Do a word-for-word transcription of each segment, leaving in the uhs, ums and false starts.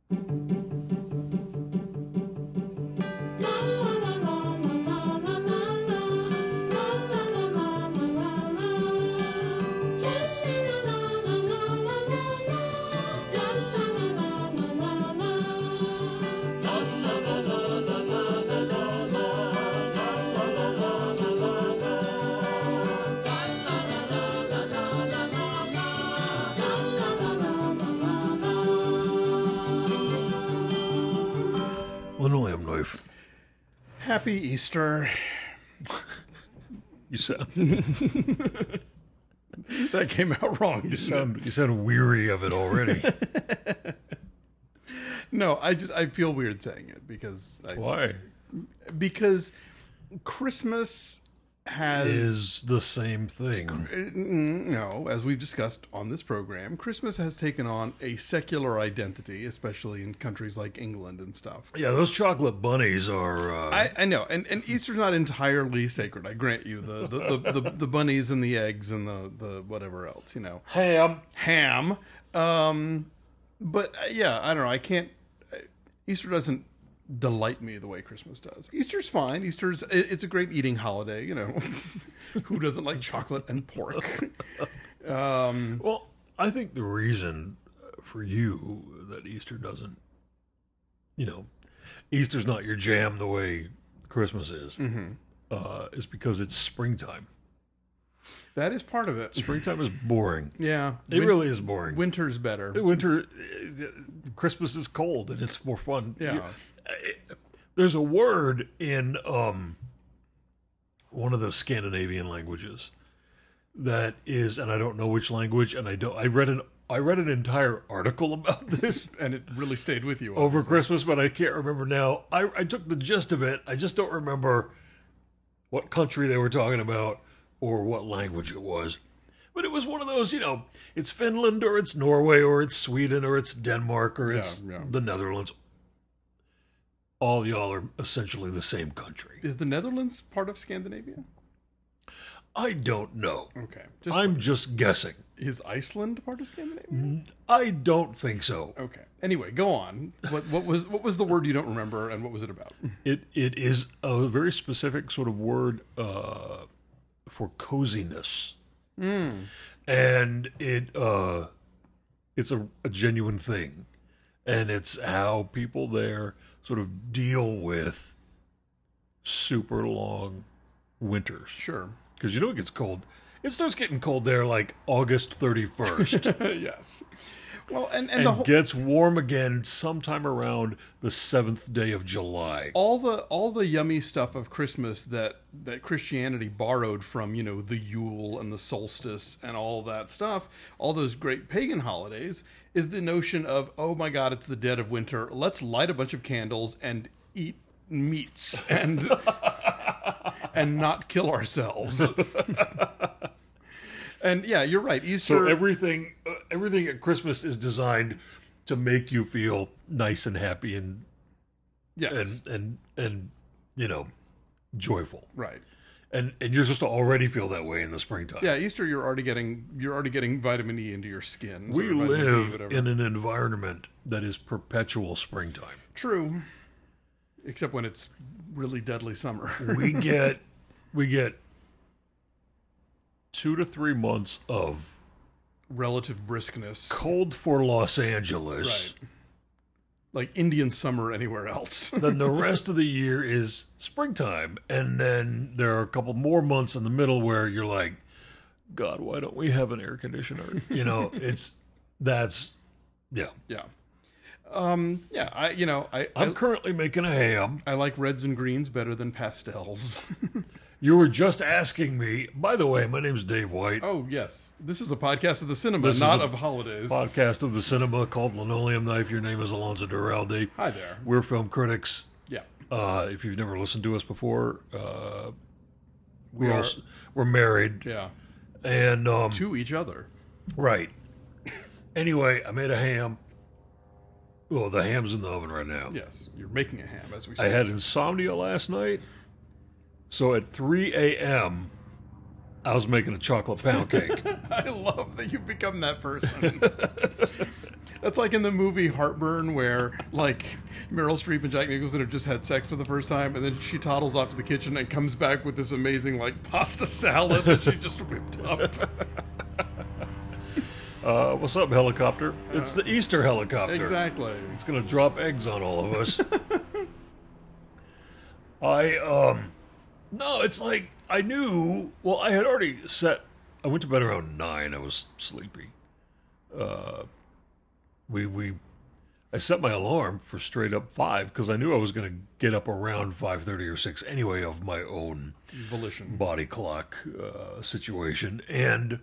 Linoleum knife. Happy Easter. You sound That came out wrong. you sound you sound weary of it already. No, I just I feel weird saying it because I, Why? because Christmas has Is the same thing. no, as we've discussed on this program, Christmas has taken on a secular identity, especially in countries like England and stuff. Yeah, those chocolate bunnies are. Uh, I, I know, and, and Easter's not entirely sacred. I grant you the the, the, the, the bunnies and the eggs and the, the whatever else, you know, ham. ham. Um, but uh, yeah, I don't know. I can't. Easter doesn't delight me the way Christmas does. Easter's fine. Easter's it- it's a great eating holiday. You know, who doesn't like chocolate and pork? Um, Well, I think the reason for you that Easter doesn't, you know, Easter's not your jam the way Christmas is, mhm. uh, is because it's springtime. That is part of it. Springtime is boring. Yeah, It Win- really is boring. winter's better. Winter, uh, Christmas is cold and it's more fun. Yeah. You- uh, There's a word in um, one of the Scandinavian languages that is, and I don't know which language, and I don't. I read an I read an entire article about this And it really stayed with you over obviously. Christmas, but I can't remember now. I, I took the gist of it. I just don't remember what country they were talking about or what language it was. But it was one of those, you know, it's Finland or it's Norway or it's Sweden or it's Denmark or it's Yeah, yeah. the Netherlands. All y'all are essentially the same country. Is the Netherlands part of Scandinavia? I don't know. Okay, just I'm just guessing. is Iceland part of Scandinavia? I don't think so. Okay. Anyway, go on. What what was what was the word you don't remember, and what was it about? It it is a very specific sort of word uh, for coziness, and it uh, it's a, a genuine thing, and it's how people there sort of deal with super long winters. Sure. Because you know it gets cold. It starts getting cold there like August thirty-first. Yes. Well, and and, and the whole, gets warm again sometime around the seventh day of July. all the all the yummy stuff of Christmas that that Christianity borrowed from, you know, the Yule and the solstice and all that stuff, all those great pagan holidays, is the notion of, oh my God, it's the dead of winter. Let's light a bunch of candles and eat meats and and not kill ourselves. And yeah, you're right. Easter. So everything, uh, everything at Christmas is designed to make you feel nice and happy and yes, and and and you know, joyful. right. And and you're supposed to already feel that way in the springtime. Yeah, Easter. You're already getting you're already getting vitamin E into your skin. We or vitamin D, live whatever. in an environment that is perpetual springtime. True, except when it's really deadly summer. We get we get two to three months of Relative briskness, cold for Los Angeles. right? Like Indian summer anywhere else. Then the rest of the year is springtime, and then there are a couple more months in the middle where you're like, God, why don't we have an air conditioner? You know, it's that's yeah. Yeah, um, yeah. I you know I I'm I, currently making a ham. I like reds and greens better than pastels. You were just asking me. By the way, my name's Dave White. Oh yes, this is a podcast of the cinema, This is not a of holidays. Podcast of the cinema called Linoleum Knife. Your name is Alonzo Duralde. Hi there. We're film critics. Yeah, Uh, if you've never listened to us before, uh, we We are, are- we're married, yeah. and um, To each other. right. Anyway, I made a ham. Well, the ham's in the oven right now. Yes, you're making a ham, as we I say. had insomnia last night, so at three a.m., I was making a chocolate pound cake. I love that you've become that person. That's like in the movie Heartburn, where like Meryl Streep and Jack Nicholson have just had sex for the first time, and then she toddles off to the kitchen and comes back with this amazing like pasta salad that she just whipped up. Uh, what's up, helicopter? It's the Easter helicopter. Exactly. It's going to drop eggs on all of us. I, um, no, it's like, I knew, well, I had already set, I went to bed around nine. I was sleepy. Uh, we, we, I set my alarm for straight up five because I knew I was going to get up around five thirty or six anyway of my own Volition. body clock uh, situation. And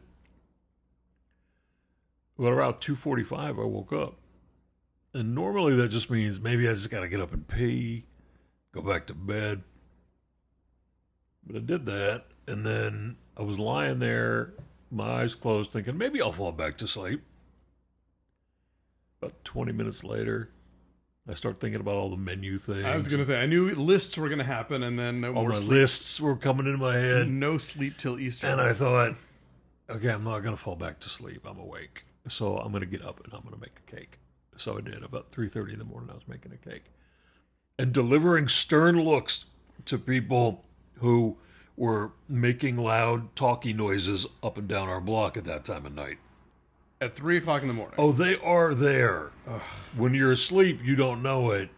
but around two forty-five, I woke up. And normally that just means maybe I just got to get up and pee, go back to bed. But I did that, and then I was lying there, my eyes closed, thinking maybe I'll fall back to sleep. About twenty minutes later, I start thinking about all the menu things. I was going to say, I knew lists were going to happen, and then no all more my sleep. lists were coming into my head. No sleep till Easter. And I thought, okay, I'm not going to fall back to sleep. I'm awake. So I'm going to get up and I'm going to make a cake. So I did. About three thirty in the morning, I was making a cake. And delivering stern looks to people who were making loud, talky noises up and down our block at that time of night. At three o'clock in the morning. Oh, they are there. Ugh. When you're asleep, you don't know it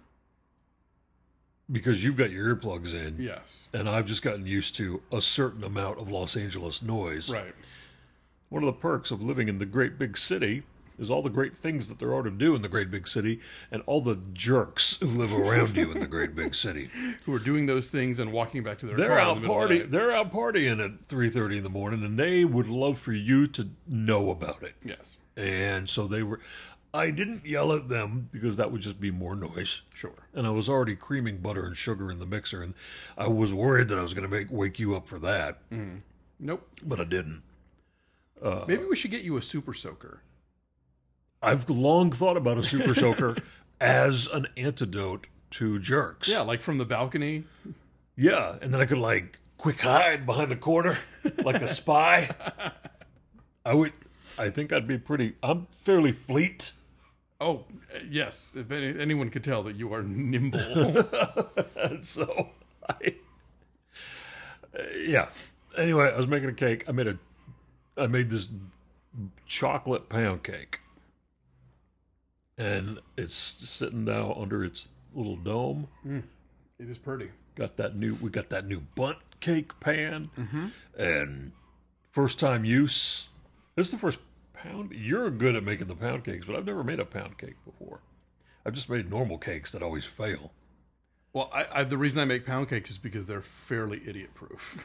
because you've got your earplugs in. Yes. And I've just gotten used to a certain amount of Los Angeles noise. Right. One of the perks of living in the great big city is all the great things that there are to do in the great big city and all the jerks who live around you in the great big city. Who are doing those things and walking back to their They're car out in the middle of the party. night. They're out partying at three thirty in the morning, and they would love for you to know about it. Yes. And so they were. I didn't yell at them because that would just be more noise. Sure. And I was already creaming butter and sugar in the mixer, and I was worried that I was going to make wake you up for that. Mm. Nope. But I didn't. Uh, Maybe we should get you a super soaker. I've long thought about a super soaker as an antidote to jerks. Yeah, like from the balcony. Yeah, and then I could like quick hide behind the corner like a spy. I would. I think I'd be pretty. I'm fairly fleet. Oh yes, if any, anyone could tell that you are nimble. And so I. Uh, yeah. Anyway, I was making a cake. I made a. I made this chocolate pound cake. And it's sitting now under its little dome. Mm, it is pretty. Got that new. We got that new bundt cake pan, mm-hmm. and first time use. This is the first pound. You're good at making the pound cakes, but I've never made a pound cake before. I've just made normal cakes that always fail. Well, I, I, the reason I make pound cakes is because they're fairly idiot-proof.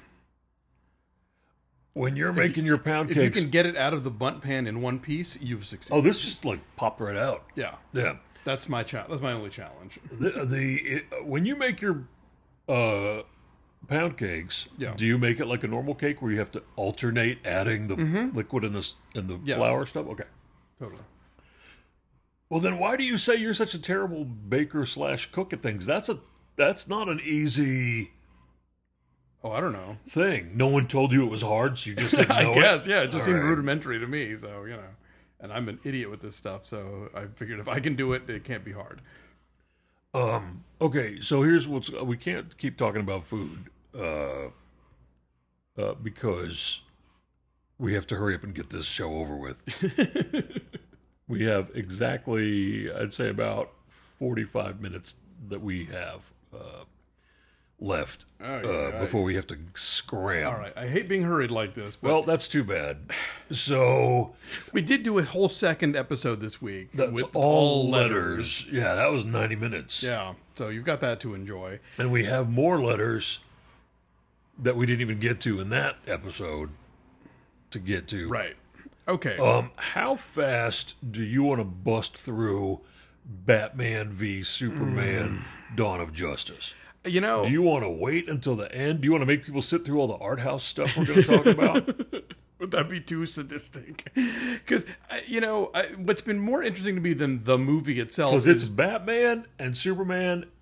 When you're making you, your pound if cakes, if you can get it out of the bundt pan in one piece, you've succeeded. oh, this just like popped right out. Yeah, Yeah. That's my cha- That's my only challenge. The, the it, when you make your uh, pound cakes, Yeah. do you make it like a normal cake where you have to alternate adding the mm-hmm. liquid and the and the Yes. flour stuff? Okay. Totally. Well, then why do you say you're such a terrible baker slash cook at things? That's a that's not an easy Oh, I don't know. thing. No one told you it was hard, so you just didn't know I guess, it? yeah. It just All seemed right. rudimentary to me, so, you know. And I'm an idiot with this stuff, so I figured if I can do it, it can't be hard. Um. Okay, so here's what's... We can't keep talking about food uh, uh, because we have to hurry up and get this show over with. We have exactly, I'd say about forty-five minutes that we have uh, left Oh, yeah, uh, right. before we have to scram. All right. I hate being hurried like this, but Well, that's too bad. So we did do a whole second episode this week. that's with all letters. Yeah, that was ninety minutes. Yeah, so you've got that to enjoy. And we have more letters that we didn't even get to in that episode to get to. Right. Okay. Um, how fast do you want to bust through Batman v Superman Dawn of Justice? you know, Do you want to wait until the end? Do you want to make people sit through all the art house stuff we're going to talk about? would that be too sadistic? Because, you know, I, what's been more interesting to me than the movie itself Because is it's Batman and Superman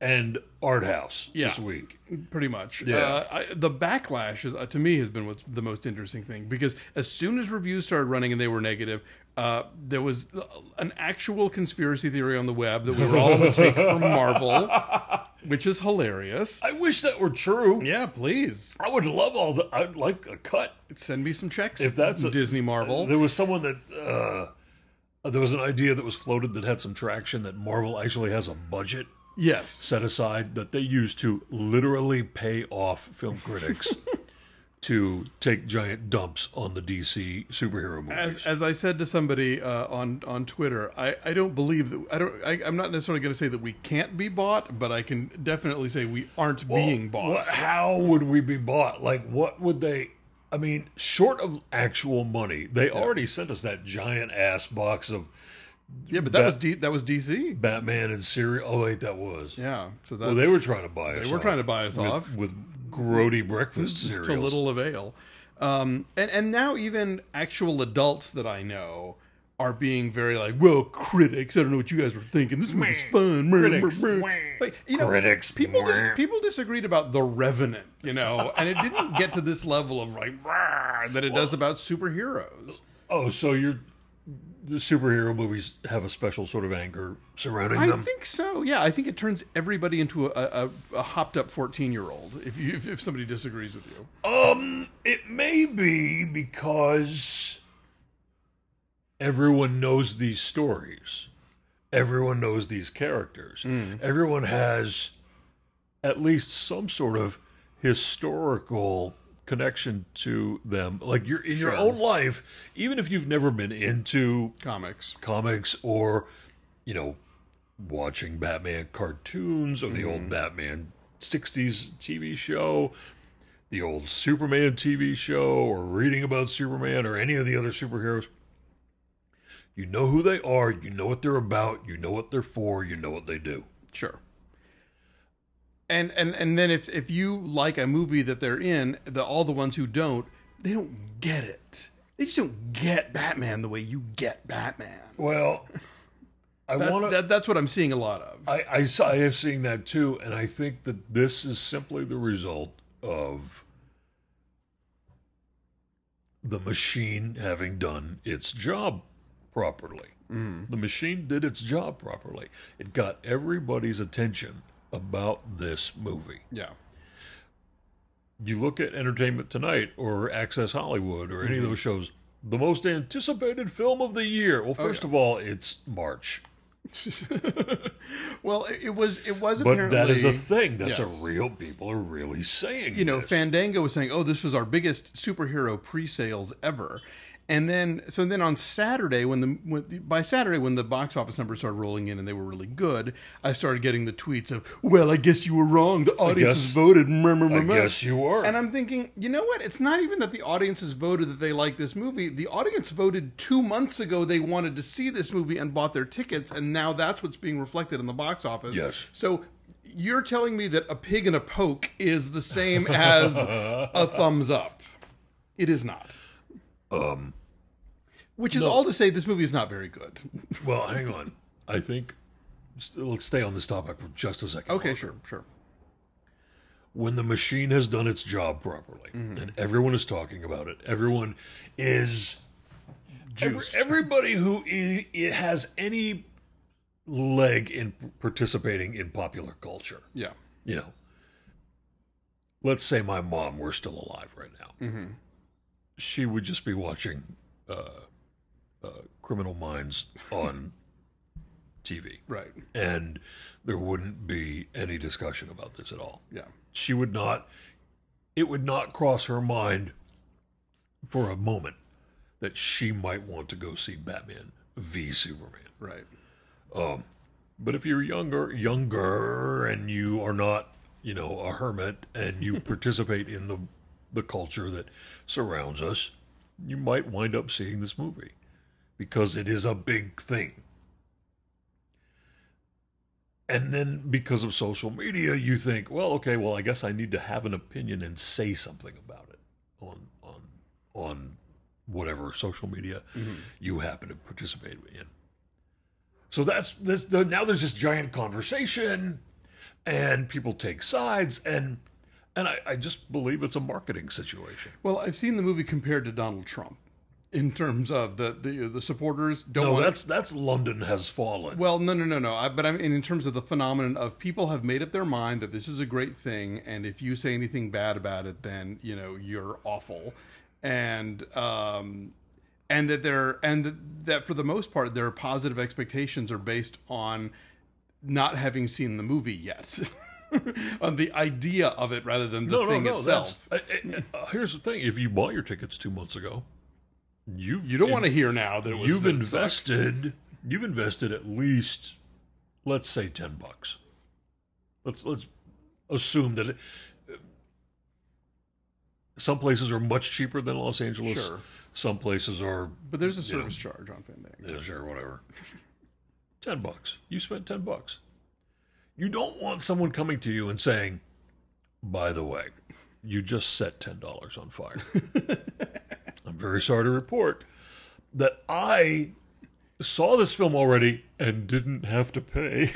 and art house Yeah. this week. Pretty much. Yeah. Uh, I, the backlash is, uh, to me has been what's the most interesting thing, because as soon as reviews started running and they were negative, uh, there was an actual conspiracy theory on the web that we were all on the take from Marvel, which is hilarious. I wish that were true. Yeah, please I would love all the. I'd like a cut. send me some checks. If that's a, Disney Marvel. There was someone that uh, there was an idea that was floated that had some traction that Marvel actually has a budget Yes. set aside that they use to literally pay off film critics to take giant dumps on the D C superhero movies. As, as I said to somebody uh, on on Twitter, I, I don't believe that I don't. I, I'm not necessarily going to say that we can't be bought, but I can definitely say we aren't being bought. What, how would we be bought? Like, what would they? I mean, short of actual money, they already sent us that giant ass box of Yeah, but that Bat- was D, that was D C. Batman and cereal. Oh wait, that was. Yeah, so that Well, they were trying to buy us. they were off trying to buy us with, off with grody breakfast cereals. to little avail. Um, and and now even actual adults that I know are being very like, well, critics. I don't know what you guys were thinking. This movie's fun. Critics. Like, you know, Critics. People dis- people disagreed about The Revenant, you know, and it didn't get to this level of like "Rah," that it does about superheroes. Oh, so you're the superhero movies have a special sort of anger surrounding I them. think so. Yeah, I think it turns everybody into a, a, a hopped up fourteen year old. If you if, if somebody disagrees with you, Um, it may be because everyone knows these stories. Everyone knows these characters. Everyone has at least some sort of historical connection to them. Like you're in your Sure. own life, even if you've never been into comics. comics or, you know, watching Batman cartoons or the Mm-hmm. old Batman sixties T V show, the old Superman T V show, or reading about Superman or any of the other superheroes. You know who they are, you know what they're about, you know what they're for, you know what they do. Sure. And and and then it's if you like a movie that they're in, the all the ones who don't, they don't get it. They just don't get Batman the way you get Batman. Well, I That's, want to. that, that's what I'm seeing a lot of. I, I, saw- I have seen that too, and I think that this is simply the result of the machine having done its job properly. Mm. The machine did its job properly. It got everybody's attention about this movie. Yeah. You look at Entertainment Tonight or Access Hollywood or any Mm-hmm. of those shows, the most anticipated film of the year. Well, first yeah. of all, it's March. Well, it, it was it was But apparently that is a thing. That's yes. a real. People are really saying. You know, this. Fandango was saying, "Oh, this was our biggest superhero pre-sales ever." And then, so then on Saturday, when the when, by Saturday when the box office numbers started rolling in and they were really good, I started getting the tweets of, "Well, I guess you were wrong. The audience guess- has voted." Meh, meh, meh, I meh." guess you were. And I'm thinking, you know what? It's not even that the audience has voted that they like this movie. The audience voted two months ago they wanted to see this movie and bought their tickets, and now that's what's being reflected in the box office. Yes. So you're telling me that a pig and a poke is the same as a thumbs up? It is not. Um. Which is No. all to say, this movie is not very good. Well, hang on. I think let's stay on this topic for just a second. Okay, longer. sure, sure. When the machine has done its job properly, Mm-hmm. and everyone is talking about it, everyone is. Every, Juiced. everybody who i it has any leg in participating in popular culture, Yeah. you know, let's say my mom were still alive right now, Mm-hmm. she would just be watching uh, uh, Criminal Minds on T V, Right. and there wouldn't be any discussion about this at all. Yeah. She would not, it would not cross her mind for a moment that she might want to go see Batman v Superman. Right. Um, but if you're younger, younger, and you are not, you know, a hermit, and you participate in the the culture that surrounds us, you might wind up seeing this movie because it is a big thing. And then because of social media, you think, well, okay, well, I guess I need to have an opinion and say something about it on on on whatever social media Mm-hmm. you happen to participate in. So that's this. The, now there's this giant conversation. and people take sides, and and I, I just believe it's a marketing situation. Well, I've seen the movie compared to Donald Trump in terms of the the, the supporters don't No, want. that's that's London Has Fallen. Well, no, no, no, no. I, but I mean, in terms of the phenomenon of people have made up their mind that this is a great thing, and if you say anything bad about it, then you know you're awful, and um, and that they're and that for the most part, their positive expectations are based on not having seen the movie yet, on the idea of it rather than the no, thing no, no. itself. That's, uh, uh, here's the thing: if you bought your tickets two months ago, you've You don't want to hear now that it was you've that it sucks. invested you've invested at least, let's say, ten bucks. Let's let's assume that it, some places are much cheaper than Los Angeles. Sure. Some places are, But there's a you know, service charge on Fandango. yeah, sure, whatever. Ten bucks. You spent ten bucks. You don't want someone coming to you and saying, "By the way, you just set ten dollars on fire." I'm very sorry to report that I saw this film already and didn't have to pay.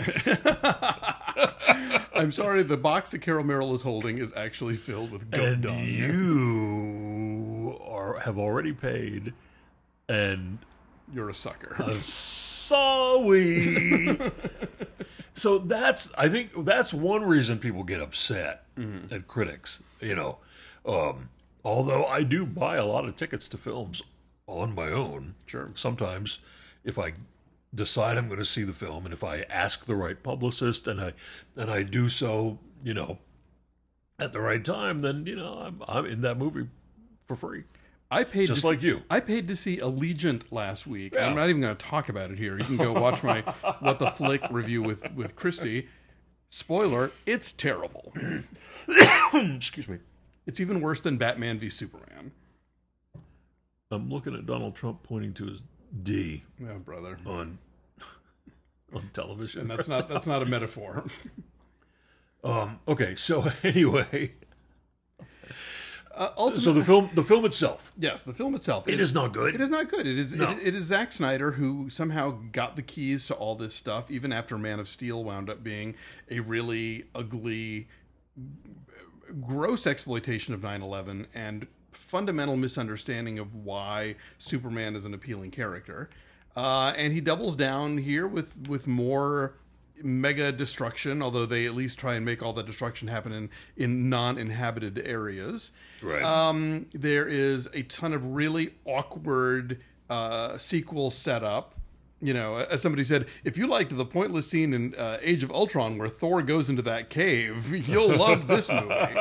I'm sorry, the box that Carol Merrill is holding is actually filled with goat and dung. you are have already paid, and You're a sucker. I'm sorry. So that's, I think that's one reason people get upset Mm-hmm. at critics. You know, um, although I do buy a lot of tickets to films on my own. Sure. Sometimes, if I decide I'm going to see the film, and if I ask the right publicist, and I and I do so, you know, at the right time, then you know I'm I'm in that movie for free. I paid Just to like see, you. I paid to see Allegiant last week. Yeah. I'm not even going to talk about it here. You can go watch my What the Flick review with with Christy. Spoiler: it's terrible. Excuse me. It's even worse than Batman v Superman. I'm looking at Donald Trump pointing to his D Oh, brother. on on television. And that's not that's not a metaphor. Um, okay, so anyway, Uh, ultimately, so the film, the film itself, yes, the film itself. it is not good. It is not good. It is No. it, it is Zack Snyder who somehow got the keys to all this stuff, even after Man of Steel wound up being a really ugly, gross exploitation of nine eleven and fundamental misunderstanding of why Superman is an appealing character. Uh, and he doubles down here with with more mega destruction, although they at least try and make all that destruction happen in, in non-inhabited areas. Right. Um, there is a ton of really awkward uh, sequel setup. You know, as somebody said, if you liked the pointless scene in uh, Age of Ultron where Thor goes into that cave, you'll love this movie.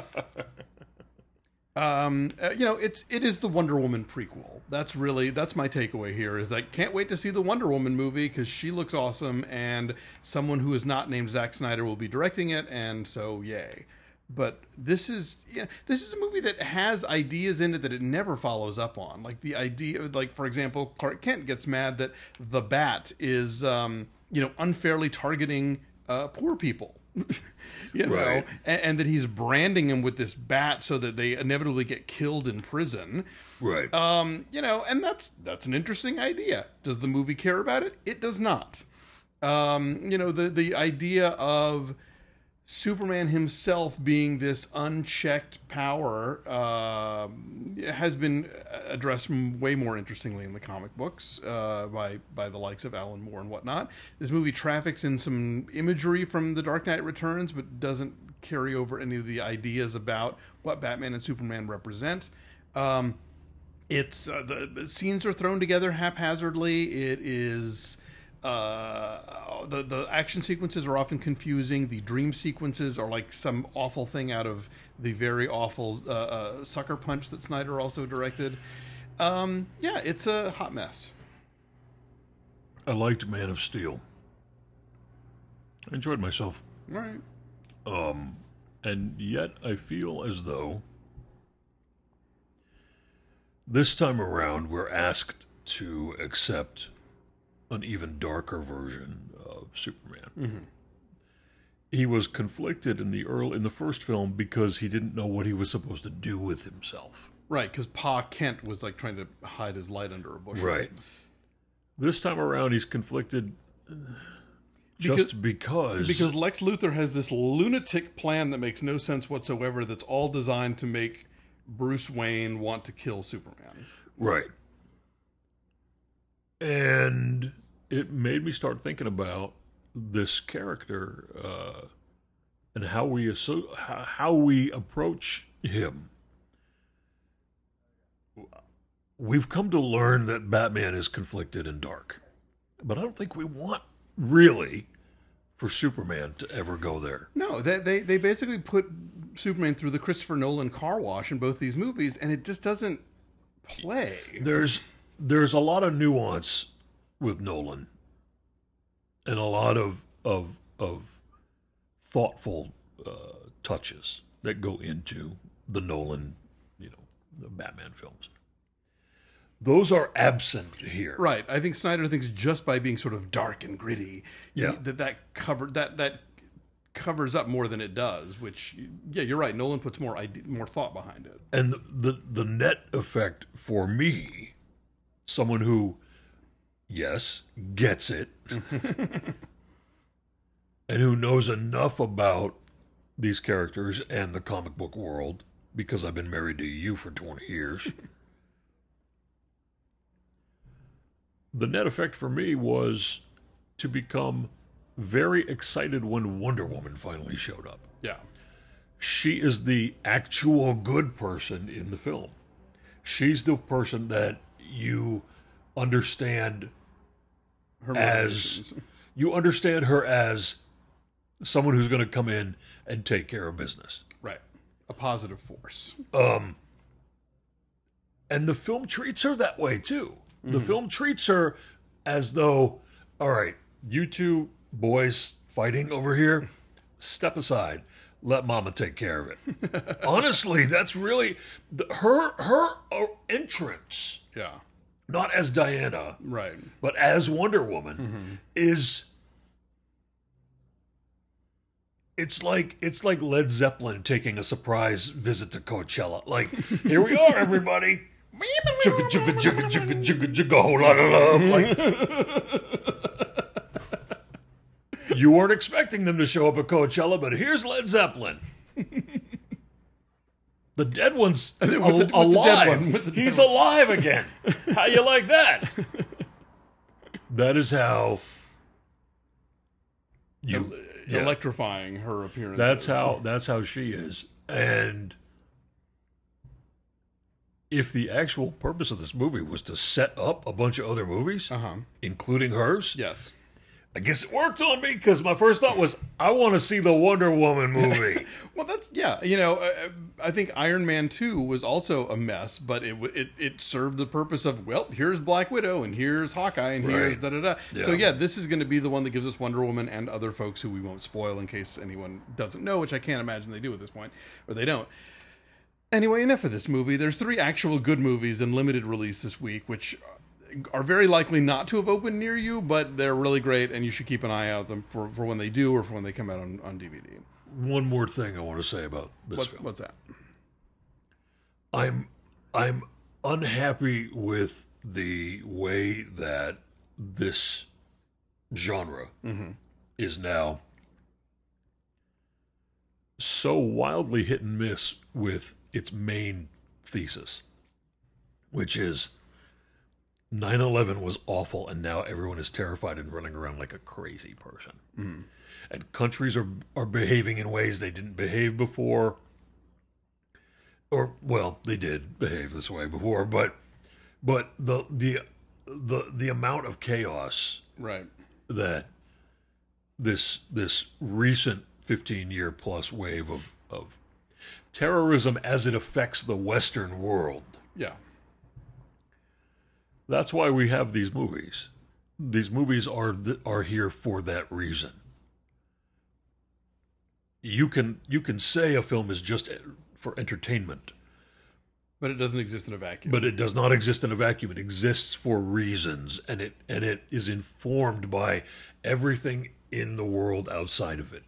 Um, uh, you know, it's it is the Wonder Woman prequel. That's really that's my takeaway here. Is that can't wait to see the Wonder Woman movie because she looks awesome, and someone who is not named Zack Snyder will be directing it, and so yay. But this is you know, this is a movie that has ideas in it that it never follows up on. Like the idea, like for example, Clark Kent gets mad that the Bat is um, you know unfairly targeting uh, poor people. you know, Right. and, and that he's branding him with this bat so that they inevitably get killed in prison. Right. Um, you know, and that's that's an interesting idea. Does the movie care about it? It does not. Um, you know, the the idea of Superman himself being this unchecked power uh, has been addressed way more interestingly in the comic books uh, by by the likes of Alan Moore and whatnot. This movie traffics in some imagery from The Dark Knight Returns, but doesn't carry over any of the ideas about what Batman and Superman represent. Um, it's uh, the scenes are thrown together haphazardly. It is. Uh, the the action sequences are often confusing. The dream sequences are like some awful thing out of the very awful uh, uh, Sucker Punch that Snyder also directed. Um, yeah, it's a hot mess. I liked Man of Steel. I enjoyed myself. All right. Um, and yet I feel as though this time around we're asked to accept an even darker version of Superman. Mm-hmm. He was conflicted in the early in the first film because he didn't know what he was supposed to do with himself. Right, because Pa Kent was like trying to hide his light under a bushel. Right. This time around, he's conflicted. just because because Lex Luthor has this lunatic plan that makes no sense whatsoever. That's all designed to make Bruce Wayne want to kill Superman. Right. And it made me start thinking about this character uh, and how we asso- how we approach him. We've come to learn that Batman is conflicted and dark, but I don't think we want really for Superman to ever go there. No, they they, they basically put Superman through the Christopher Nolan car wash in both these movies, and it just doesn't play. There's there's a lot of nuance with Nolan, and a lot of of of thoughtful uh, touches that go into the Nolan, you know, the Batman films. Those are absent here. Right. I think Snyder thinks just by being sort of dark and gritty, Yeah. that that covered that that covers up more than it does. Which, yeah, you're right. Nolan puts more idea, more thought behind it. And the, the the net effect for me, someone who, yes, gets it, and who knows enough about these characters and the comic book world, because I've been married to you for twenty years. The net effect for me was to become very excited when Wonder Woman finally showed up. Yeah. She is the actual good person in the film. She's the person that you understand Her as motivations. you understand her as someone who's going to come in and take care of business. Right. A positive force. Um, and the film treats her that way too. The film treats her as though, all right, you two boys fighting over here, step aside. Let Mama take care of it. Honestly, that's really the, her her uh, entrance, Yeah. not as Diana, Right. but as Wonder Woman, is it's like it's like Led Zeppelin taking a surprise visit to Coachella. Like, here we are, everybody. Jugga, jugga, jugga, jugga, jugga, jugga, a whole lot of love. Like, you weren't expecting them to show up at Coachella, but here's Led Zeppelin. The dead one's With the- al- with the alive. dead one, with the dead He's one. alive again. How you like that? That is how you yeah. Electrifying her appearance. That's how that's how she is. And if the actual purpose of this movie was to set up a bunch of other movies, Uh huh. including hers, Yes. I guess it worked on me because my first thought was, I want to see the Wonder Woman movie. Well, that's yeah. You know, I, I think Iron Man two was also a mess, but it w- it it served the purpose of, well, here's Black Widow and here's Hawkeye and here's Right. da da da. Yeah. So yeah, this is going to be the one that gives us Wonder Woman and other folks who we won't spoil in case anyone doesn't know, which I can't imagine they do at this point, or they don't. Anyway, enough of this movie. There's three actual good movies in limited release this week, which are very likely not to have opened near you, but they're really great, and you should keep an eye out them for, for when they do or for when they come out on, on D V D. One more thing I want to say about this What, film. what's that? I'm I'm unhappy with the way that this genre is now so wildly hit and miss with its main thesis, which is nine eleven was awful, and now everyone is terrified and running around like a crazy person. Mm-hmm. And countries are are behaving in ways they didn't behave before. Or, well, they did behave this way before, but but the the the the amount of chaos Right. that this this recent fifteen year plus wave of, of terrorism as it affects the Western world. Yeah. That's why we have these movies. These movies are th- are here for that reason. You can you can say a film is just for entertainment, But it doesn't exist in a vacuum. but it does not exist in a vacuum. It exists for reasons, and it and it is informed by everything in the world outside of it.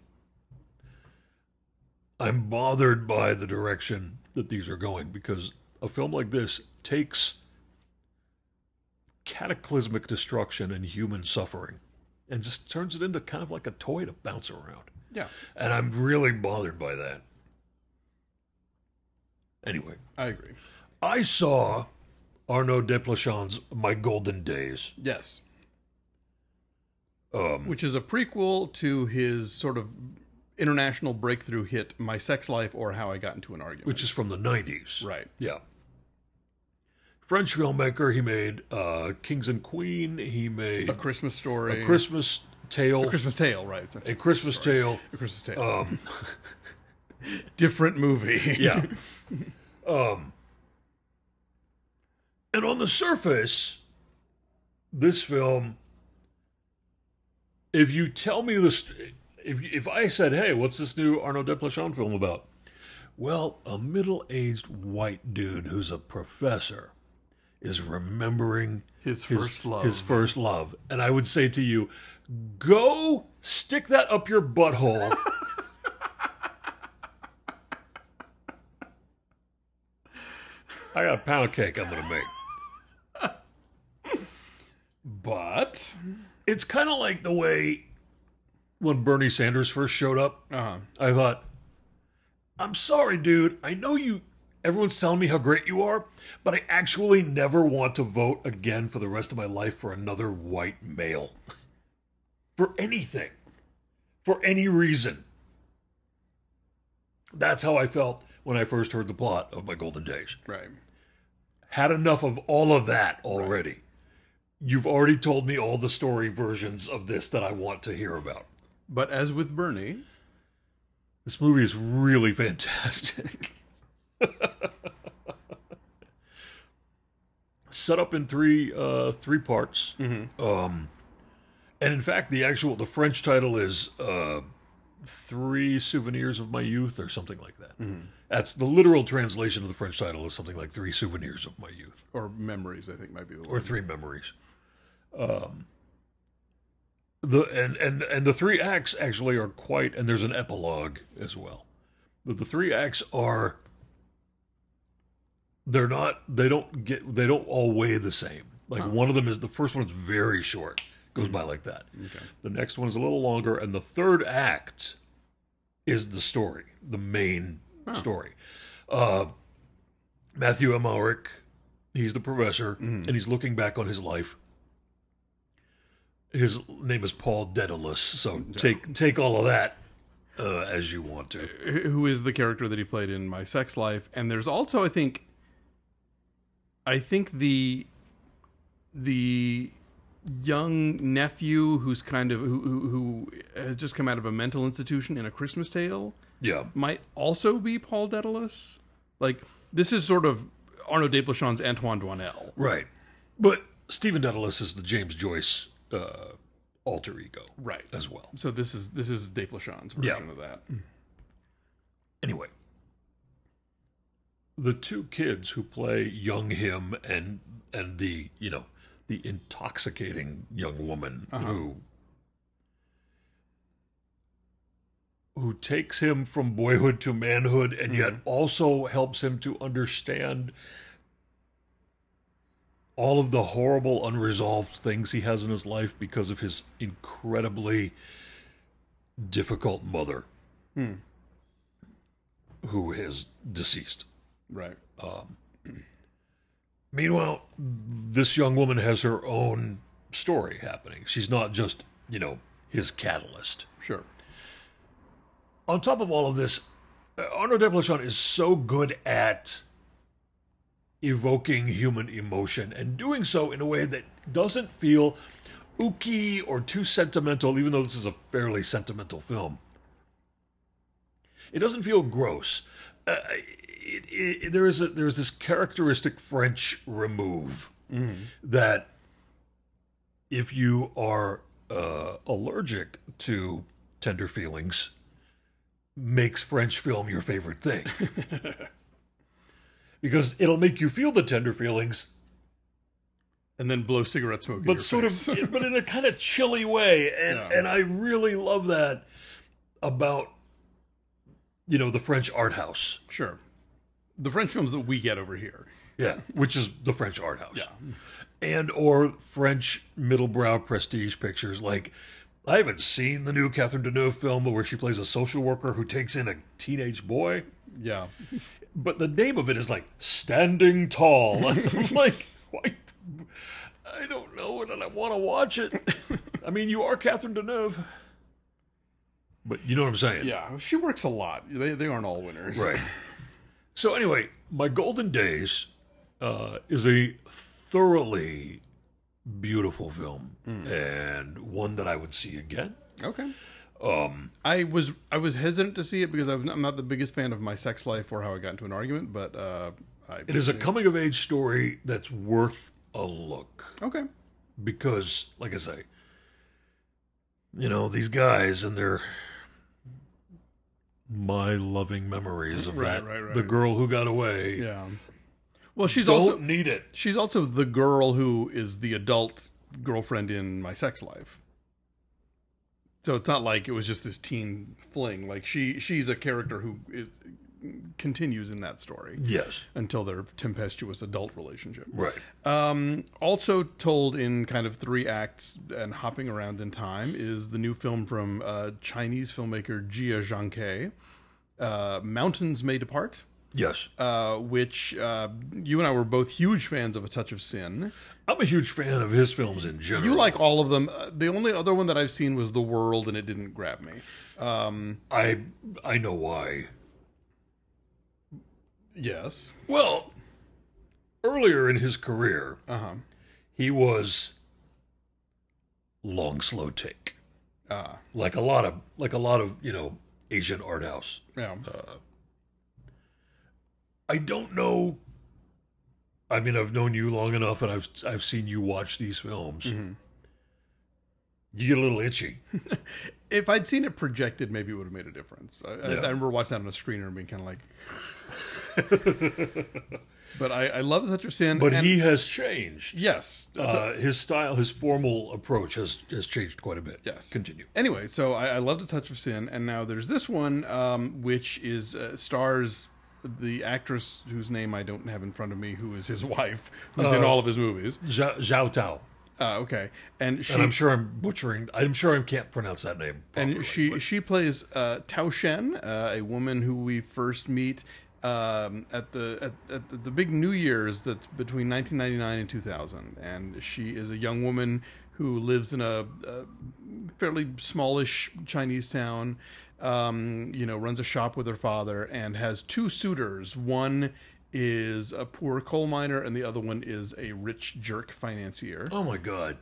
I'm bothered by the direction that these are going, because a film like this takes cataclysmic destruction and human suffering and just turns it into kind of like a toy to bounce around. Yeah. And I'm really bothered by that. Anyway. I agree. I saw Arnaud Desplechin's My Golden Days. Yes. Um, Which is a prequel to his sort of international breakthrough hit, My Sex Life or How I Got Into an Argument. which is from the nineties. Right. Yeah. French filmmaker. He made uh, Kings and Queen. He made A Christmas Story. A Christmas Tale. A Christmas Tale, right. A Christmas Tale. A Christmas Tale. Um, Different movie. yeah. Um, and on the surface, this film, if you tell me this, if if I said, "Hey, what's this new Arnaud Desplechin film about?" Well, a middle-aged white dude who's a professor is remembering His first love. His first love, and I would say to you, go stick that up your butthole. I got a pound cake I'm going to make. But It's kind of like the way when Bernie Sanders first showed up, uh-huh. I thought, I'm sorry, dude. I know you, everyone's telling me how great you are, but I actually never want to vote again for the rest of my life for another white male. For anything. For any reason. That's how I felt when I first heard the plot of My Golden Days. Right. Had enough of all of that already. Right. You've already told me all the story versions of this that I want to hear about. But as with Bernie, this movie is really fantastic. Set up in three uh, three parts. Mm-hmm. Um, and in fact, the actual the French title is uh, Three Souvenirs of My Youth or something like that. Mm-hmm. That's the literal translation of the French title is something like Three Souvenirs of My Youth. Or Memories, I think might be the word. Or Three Memories. Um, the and, and, and the three acts actually are quite, and there's an epilogue as well. But the three acts are, they're not, they don't get, they don't all weigh the same. Like huh. one of them is, the first one is very short, goes mm-hmm. by like that. Okay. The next one is a little longer, and the third act is the story, the main huh. story. Uh, Matthew Amalric, he's the professor, mm-hmm. and he's looking back on his life. His name is Paul Dedalus, so yeah. take take all of that uh, as you want to. Who is the character that he played in My Sex Life? And there's also, I think, I think the the young nephew who's kind of who, who who has just come out of a mental institution in A Christmas Tale. Yeah, might also be Paul Dedalus. Like this is sort of Arnaud Desplechin's Antoine Doinel, right? But Stephen Dedalus is the James Joyce uh, alter ego, right? As well. So this is this is Desplechin's version yeah. of that. Anyway, the two kids who play young him and and the you know the intoxicating young woman uh-huh. who who takes him from boyhood to manhood and mm-hmm. yet also helps him to understand all of the horrible unresolved things he has in his life because of his incredibly difficult mother hmm. who is deceased. Right. Um, meanwhile, this young woman has her own story happening. She's not just, you know, his catalyst. Sure. On top of all of this, Arnaud Desplechin is so good at evoking human emotion and doing so in a way that doesn't feel ooky or too sentimental, even though this is a fairly sentimental film. It doesn't feel gross. Uh, it, it, there is a, there is this characteristic French remove mm-hmm. that if you are uh, allergic to tender feelings, makes French film your favorite thing. Because it'll make you feel the tender feelings, and then blow cigarette smoke. But in your sort face. of, but in a kind of chilly way, and yeah. and I really love that about you know the French art house. Sure, the French films that we get over here. Yeah, which is the French art house. Yeah, and or French middlebrow prestige pictures like I haven't seen the new Catherine Deneuve film where she plays a social worker who takes in a teenage boy. Yeah. But the name of it is like Standing Tall. I'm like, why? I don't know that I want to watch it. I mean, you are Catherine Deneuve. But you know what I'm saying? Yeah, she works a lot. They they aren't all winners. Right. So anyway, My Golden Days uh, is a thoroughly beautiful film mm. and one that I would see again. Okay. Um, I was I was hesitant to see it because I'm not the biggest fan of My Sex Life or How I Got Into an Argument, but uh, I it is a coming of age story that's worth a look. Okay. Because, like I say, you know, these guys and their my loving memories of right, that right, right. the girl who got away. Yeah. Well, she's don't also need it. She's also the girl who is the adult girlfriend in My Sex Life. So it's not like it was just this teen fling. Like she, she's a character who is continues in that story. Yes. Until their tempestuous adult relationship. Right. Um, also told in kind of three acts and hopping around in time is the new film from uh, Chinese filmmaker Jia Zhangke, uh, Mountains May Depart. Yes. Uh, which uh, you and I were both huge fans of A Touch of Sin. I'm a huge fan of his films in general. You like all of them. Uh, the only other one that I've seen was The World, and it didn't grab me. Um, I I know why. Yes. Well, earlier in his career, uh-huh. he was long, slow take. Uh, like a lot of like a lot of you know Asian art house. Yeah. Uh, I don't know. I mean, I've known you long enough, and I've I've seen you watch these films. Mm-hmm. You get a little itchy. If I'd seen it projected, maybe it would have made a difference. I, yeah. I, I remember watching that on a screener and being kind of like. But I, I love The Touch of Sin. But and he has changed. Yes. Uh, his style, his formal approach has, has changed quite a bit. Yes. Continue. Anyway, so I, I love The Touch of Sin, and now there's this one, um, which is uh, stars the actress whose name I don't have in front of me, who is his wife, who's uh, in all of his movies. Zhao, Zhao Tao. Uh, okay, and she, and I'm sure I'm butchering. I'm sure I can't pronounce that name properly, and she but. she plays uh, Tao Shen, uh, a woman who we first meet um, at the at, at the, the big New Year's that's between nineteen ninety-nine and two thousand, and she is a young woman who lives in a, a fairly smallish Chinese town. Um, you know, runs a shop with her father and has two suitors. One is a poor coal miner, and the other one is a rich jerk financier. Oh my God.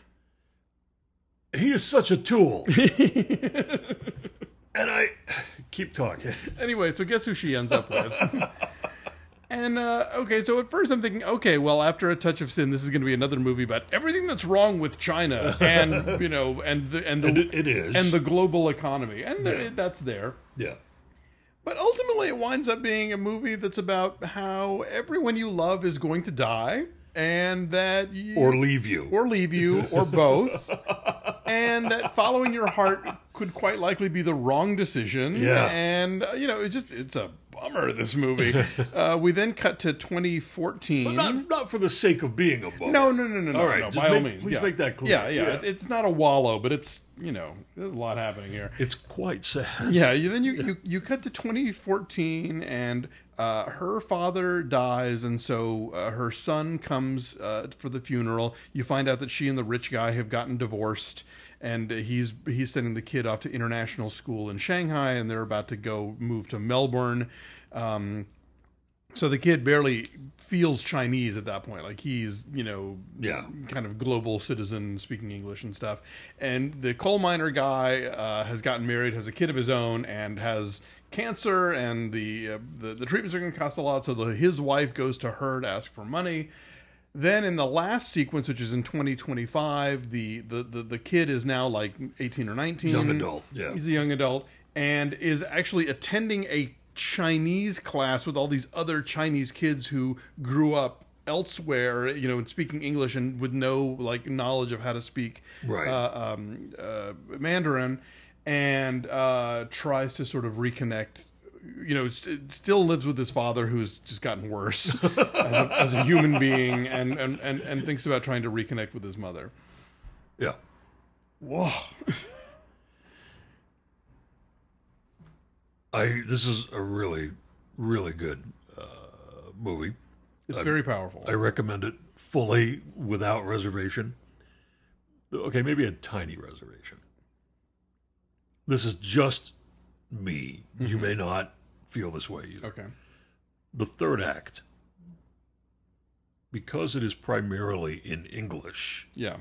He is such a tool. And I keep talking. Anyway, so guess who she ends up with? And, uh, okay, so at first I'm thinking, okay, well, after A Touch of Sin, this is going to be another movie about everything that's wrong with China and, you know, and the, and the, and it, it is. and the global economy. And yeah. there, that's there. Yeah. But ultimately, it winds up being a movie that's about how everyone you love is going to die, and that you, or leave you, or leave you, or both, and that following your heart could quite likely be the wrong decision. Yeah, and uh, you know, it just it's a bummer. This movie. uh, we then cut to twenty fourteen. But not not for the sake of being a bummer. No, no, no, no, no. All right, no, just by make, all means, please yeah. make that clear. Yeah, yeah. yeah. It, it's not a wallow, but it's you know, there's a lot happening here. It's quite sad. Yeah, you, then you, you, you cut to twenty fourteen, and uh, her father dies, and so uh, her son comes uh, for the funeral. You find out that she and the rich guy have gotten divorced, and he's he's sending the kid off to international school in Shanghai, and they're about to go move to Melbourne. Um, so the kid barely feels Chinese at that point. Like he's, you know, yeah. kind of global citizen speaking English and stuff. And the coal miner guy uh, has gotten married, has a kid of his own, and has cancer, and the uh, the, the treatments are going to cost a lot. So the, his wife goes to her to ask for money. Then in the last sequence, which is in twenty twenty-five, the, the, the, the kid is now like eighteen or nineteen. Young adult, yeah. He's a young adult and is actually attending a Chinese class with all these other Chinese kids who grew up elsewhere, you know, and speaking English and with no like knowledge of how to speak right. uh, um, uh, Mandarin, and uh, tries to sort of reconnect. You know, st- still lives with his father, who's just gotten worse as, a, as a human being, and, and, and, and thinks about trying to reconnect with his mother. Yeah. Whoa. I this is a really, really good uh, movie. It's very powerful. I recommend it fully without reservation. Okay, maybe a tiny reservation. This is just me. You may not feel this way either. Okay. The third act, because it is primarily in English, Yeah.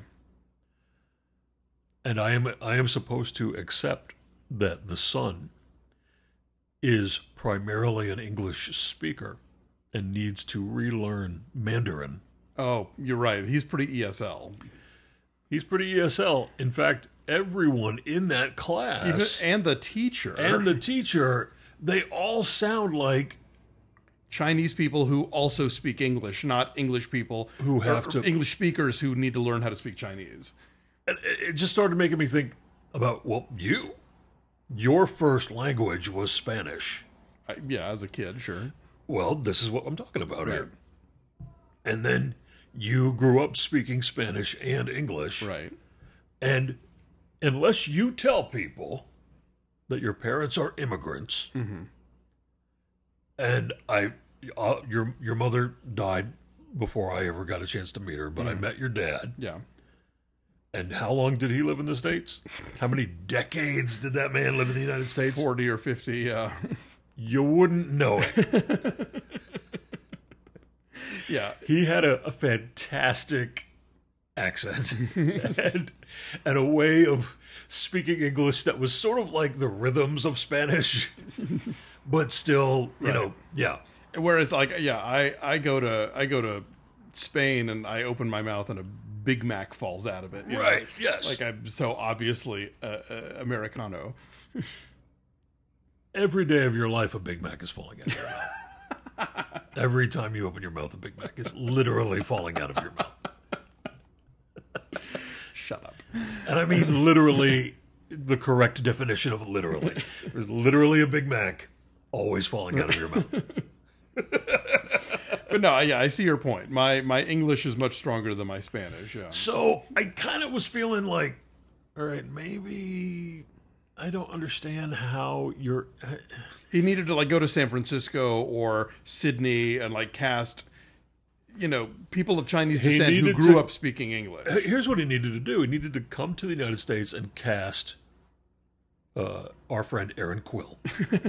and I am I am supposed to accept that the son is primarily an English speaker and needs to relearn Mandarin. Oh, you're right. He's pretty E S L. He's pretty E S L. In fact, everyone in that class Even, and the teacher. and the teacher, they all sound like Chinese people who also speak English, not English people Who have or to- English speakers who need to learn how to speak Chinese. and it just started making me think about, well, you, your first language was Spanish. I, yeah, as a kid, sure. Well, this is what I'm talking about Right. here. And then you grew up speaking Spanish and English. Right. And unless you tell people that your parents are immigrants, and I, uh, your your mother died before I ever got a chance to meet her, but I met your dad. Yeah. And how long did he live in the States? How many decades did that man live in the United States? forty or fifty, yeah. You wouldn't know it. yeah. He had a, a fantastic accent and, and a way of speaking English that was sort of like the rhythms of Spanish, but still, you Right. know, yeah. Whereas, like, yeah, I, I go to I go to Spain and I open my mouth and a Big Mac falls out of it. you know? Right, yes. Like I'm so obviously uh, uh, Americano. Every day of your life, a Big Mac is falling out of your mouth. Every time you open your mouth, a Big Mac is literally falling out of your mouth. Shut up. And I mean literally the correct definition of literally. There's literally a Big Mac always falling out of your mouth. But no, yeah, I see your point. My my English is much stronger than my Spanish. Yeah. So I kind of was feeling like, all right, maybe I don't understand how you're. He needed to like go to San Francisco or Sydney and like cast, you know, people of Chinese He descent who needed grew to- up speaking English. Here's what he needed to do. He needed to come to the United States and cast uh, our friend Erin Quill.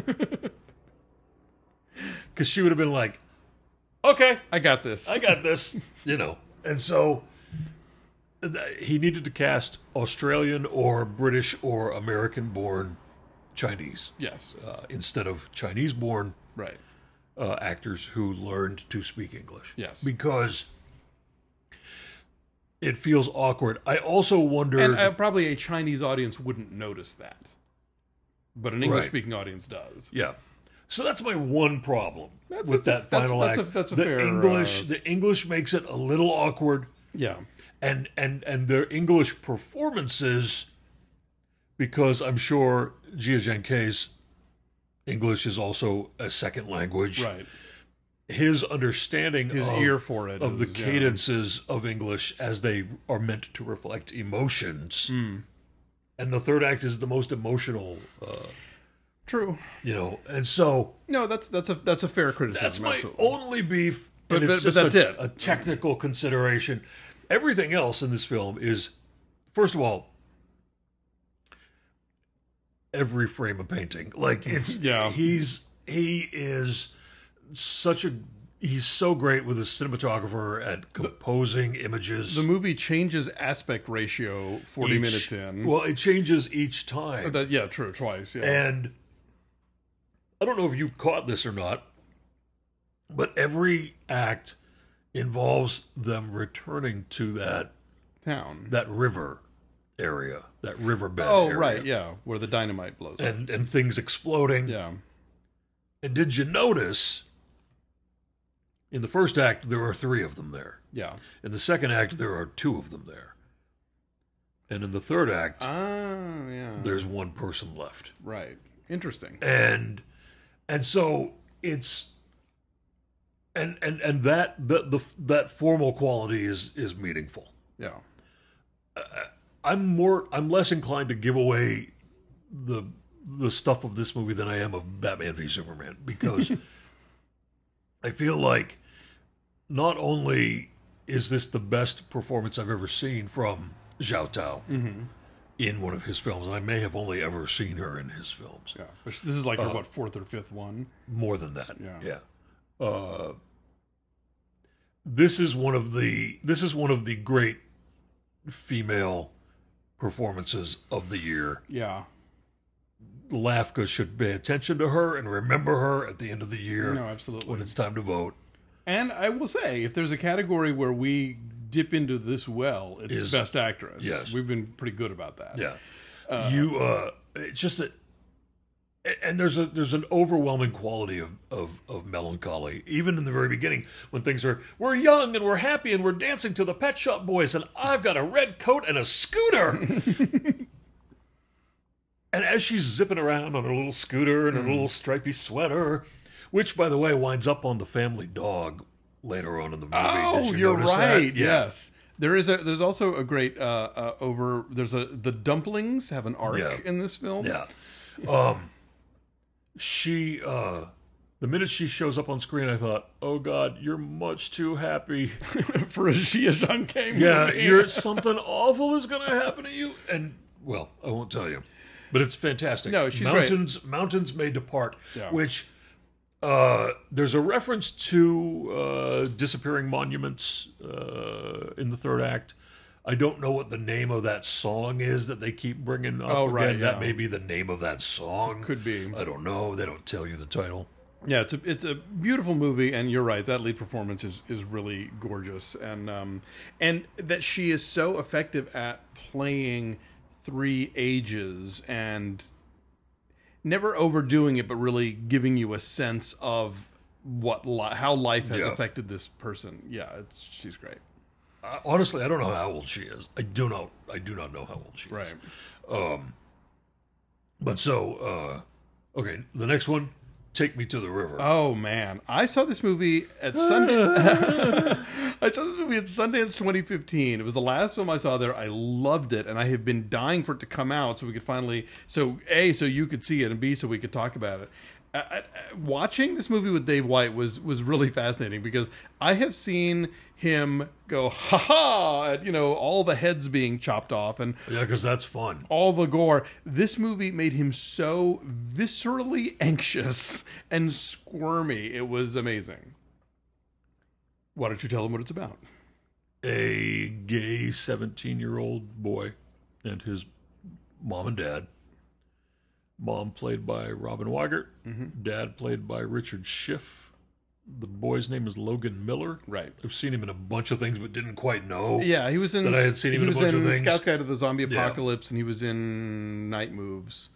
Because she would have been like, okay, I got this. I got this, you know. And so th- he needed to cast Australian or British or American-born Chinese yes. uh, instead of Chinese-born Right. uh, actors who learned to speak English. Yes. Because it feels awkward. I also wondered... And uh, probably a Chinese audience wouldn't notice that, but an English-speaking audience does. Yeah. So that's my one problem That's with a- that that's- final that's a- act. that's a the fair, English, uh, the English makes it a little awkward, Yeah. and and and their English performances, because I'm sure Jia Zhangke's English is also a second language. Right. His understanding His of, ear for it of the is, yeah. cadences of English as they are meant to reflect emotions. Hmm. And the third act is the most emotional, uh, True. you know, and so. No, that's that's a that's a fair criticism. That's my absolutely. only beef. But- and it's but- but just that's a, it. a technical consideration. Everything else in this film is, first of all, every frame of painting. Like it's Yeah. he's he is such a he's so great with a cinematographer at composing images. The movie changes aspect ratio forty each- minutes in. Well, it changes each time. That, yeah, true, twice. Yeah. And I don't know if you caught this or not, but every act involves them returning to that Town. that river area, that riverbed Oh, area. right, yeah, where the dynamite blows up. And and things exploding. Yeah. And did you notice in the first act there are three of them there. Yeah. In the second act there are two of them there. And in the third act Ah, yeah. there's one person left. Right. Interesting. and and so it's and and and that the, the that formal quality is is meaningful. Yeah. I'm more I'm less inclined to give away the the stuff of this movie than I am of Batman v Superman, because I feel like not only is this the best performance I've ever seen from Zhao Tao mm-hmm. in one of his films, and I may have only ever seen her in his films. Yeah, this is like her, uh, what, fourth or fifth one? More than that. Yeah. Yeah. Uh, this is one of the this is one of the great female performances of the year. Yeah. LAFCA should pay attention to her and remember her at the end of the year. No, absolutely. When it's time to vote. And I will say, if there's a category where we dip into this well, it's Is, Best Actress. Yes. We've been pretty good about that. Yeah. Uh, you, uh, it's just that, and there's a there's an overwhelming quality of, of, of melancholy, even in the very beginning, when things are, we're young and we're happy and we're dancing to the Pet Shop Boys and I've got a red coat and a scooter. And as she's zipping around on her little scooter and her mm. little stripy sweater, which, by the way, winds up on the family dog later on in the movie. Oh, Did you you're right. Yeah. Yes. There is a. There's also a great uh, uh, over. There's a the dumplings have an arc Yeah. in this film. Yeah. Um, she, uh, the minute she shows up on screen, I thought, oh God, you're much too happy for a Xia Zhangke movie. Yeah, you're something awful is going to happen to you. And, well, I won't tell you. But it's fantastic. No, she's Mountains, great. Mountains May Depart, yeah. which uh, there's a reference to uh, disappearing monuments uh, in the third act. I don't know what the name of that song is that they keep bringing up. Oh, again. right. That yeah. may be the name of that song. Could be. I don't know. They don't tell you the title. Yeah, it's a it's a beautiful movie, and you're right. That lead performance is, is really gorgeous, and um and that she is so effective at playing three ages and never overdoing it, but really giving you a sense of what li- how life has Yeah. affected this person. Yeah, it's she's great. Uh, honestly, I don't know how old she is. I do not. I do not know how old she is. Right. Um. But so, uh, okay, the next one, Take Me to the River. Oh man, I saw this movie at Sundance. I saw this movie at Sundance twenty fifteen. It was the last film I saw there. I loved it, and I have been dying for it to come out so we could finally, so A, so you could see it, and B, so we could talk about it. Uh, uh, watching this movie with Dave White was was really fascinating because I have seen him go ha ha at, you know, all the heads being chopped off and Yeah, because that's fun. all the gore. This movie made him so viscerally anxious and squirmy. It was amazing. Why don't you tell him what it's about? A gay seventeen-year-old boy and his mom and dad. Mom played by Robin Weigert. Mm-hmm. Dad played by Richard Schiff. The boy's name is Logan Miller. Right. I've seen him in a bunch of things, but didn't quite know. Yeah, he was in. That I had seen him he in a was bunch in of things. Scout's Guide to the Zombie Yeah. Apocalypse, and he was in Night Moves,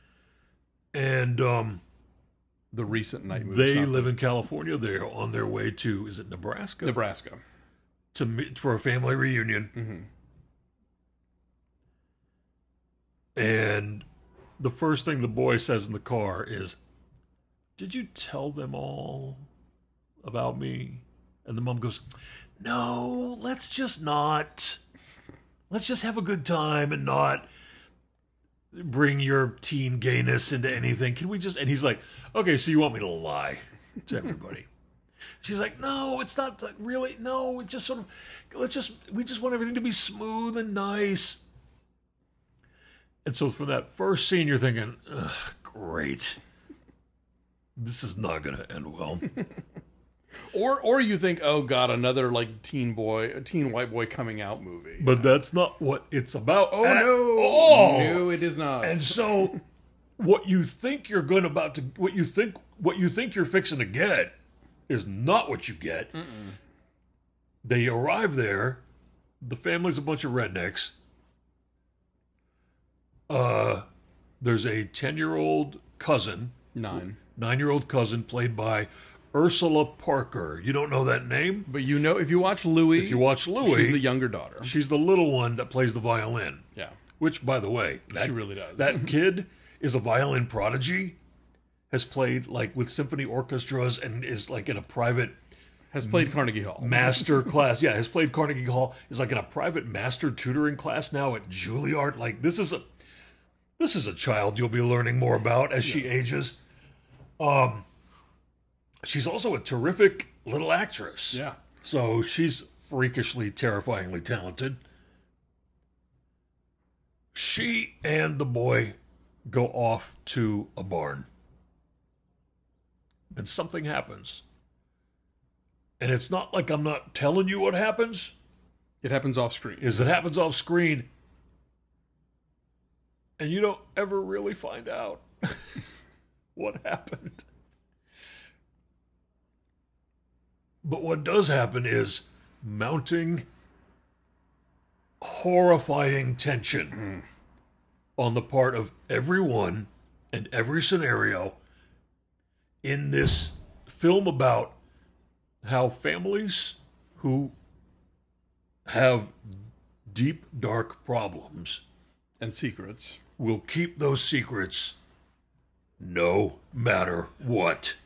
And um, the recent Night Moves. they not live the- in California. They're on their way to, is it Nebraska? Nebraska. To meet for a family reunion. Mm-hmm. And the first thing the boy says in the car is, "Did you tell them all about me?" And the mom goes, "No, let's just not. Let's just have a good time and not bring your teen gayness into anything. Can we just..." And he's like, "Okay, so you want me to lie to everybody?" She's like, "No, it's not that really. No, it just sort of, let's just, we just want everything to be smooth and nice." And so from that first scene, you're thinking, ugh, great. This is not going to end well. Or, or you think, oh god, another like teen boy, a teen white boy coming out movie. But that's not what it's about. Oh at no, all. no, it is not. And so, what you think you're going about to, what you think, what you think you're fixing to get, is not what you get. Mm-mm. They arrive there. The family's a bunch of rednecks. Uh, there's a ten-year-old cousin, Nine. nine-year-old cousin played by Ursula Parker. You don't know that name? But you know, if you watch Louis, If you watch Louis, she's the younger daughter. she's the little one that plays the violin. Yeah, Which, by the way, that, she really does. that kid is a violin prodigy, has played like with symphony orchestras and is like in a private has played Carnegie Hall. master class. Yeah, has played Carnegie Hall, is like in a private master tutoring class now at Juilliard. Like, this is a... This is a child you'll be learning more about as she ages. Um, she's also a terrific little actress. Yeah. So she's freakishly, terrifyingly talented. She and the boy go off to a barn. And something happens. And it's not like I'm not telling you what happens. It happens off screen. Is it happens off screen. And you don't ever really find out what happened. But what does happen is mounting horrifying tension mm. on the part of everyone and every scenario in this film about how families who have deep, dark problems and secrets will keep those secrets no matter what.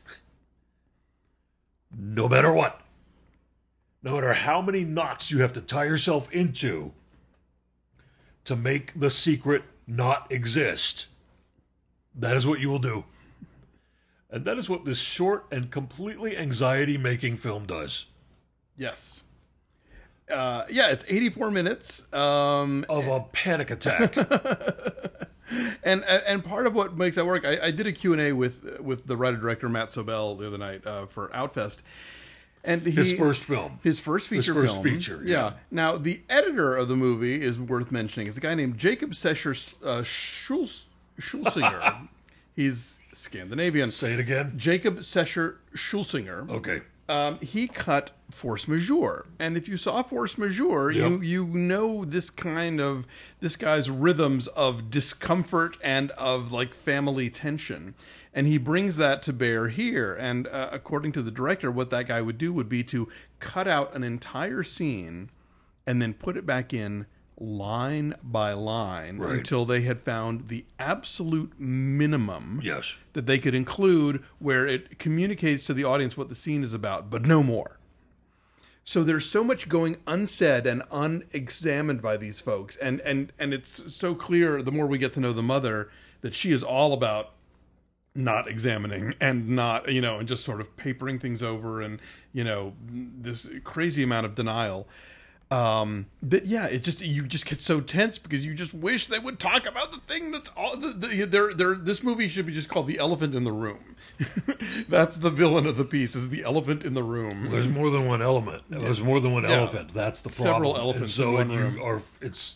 No matter what. No matter how many knots you have to tie yourself into to make the secret not exist. That is what you will do. And that is what this short and completely anxiety-making film does. Yes. Uh, yeah, it's eighty-four minutes. Um, of a panic attack. and and part of what makes that work, I, I did a Q and A with with the writer-director Matt Sobel the other night uh, for Outfest. And he, his first film. His first feature his first film. feature, yeah. yeah. Now, the editor of the movie is worth mentioning. It's a guy named Jacob Sescher uh, Schulz, Schulsinger. He's Scandinavian. Say it again. Jacob Sescher Schulsinger. Okay. Um, he cut Force Majeure, and if you saw Force Majeure, yep. you you know this kind of this guy's rhythms of discomfort and of like family tension, and he brings that to bear here. And uh, according to the director, what that guy would do would be to cut out an entire scene and then put it back in line by line right. until they had found the absolute minimum yes. that they could include where it communicates to the audience what the scene is about, but no more. So there's so much going unsaid and unexamined by these folks, and and and it's so clear the more we get to know the mother that she is all about not examining and not, you know, and just sort of papering things over and, you know, this crazy amount of denial. Um, that, yeah, it just, you just get so tense because you just wish they would talk about the thing that's all the, the they're, they're, this movie should be just called The Elephant in the Room. That's the villain of the piece, is the elephant in the room. There's more than one element. There's more than one yeah. elephant. That's the problem. Several elephants. And so in one you room. are, it's,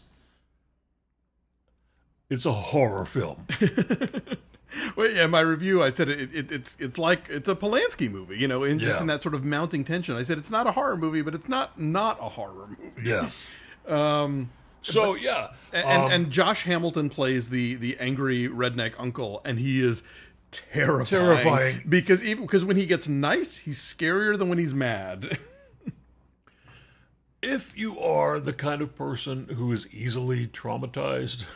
it's a horror film. Well, yeah, my review, I said it, it, it's it's like it's a Polanski movie, you know, in just yeah. in that sort of mounting tension. I said it's not a horror movie, but it's not not a horror movie. Yeah. Um, so but, yeah, and, um, and Josh Hamilton plays the the angry redneck uncle, and he is terrifying. Terrifying because even because when he gets nice, he's scarier than when he's mad. If you are the kind of person who is easily traumatized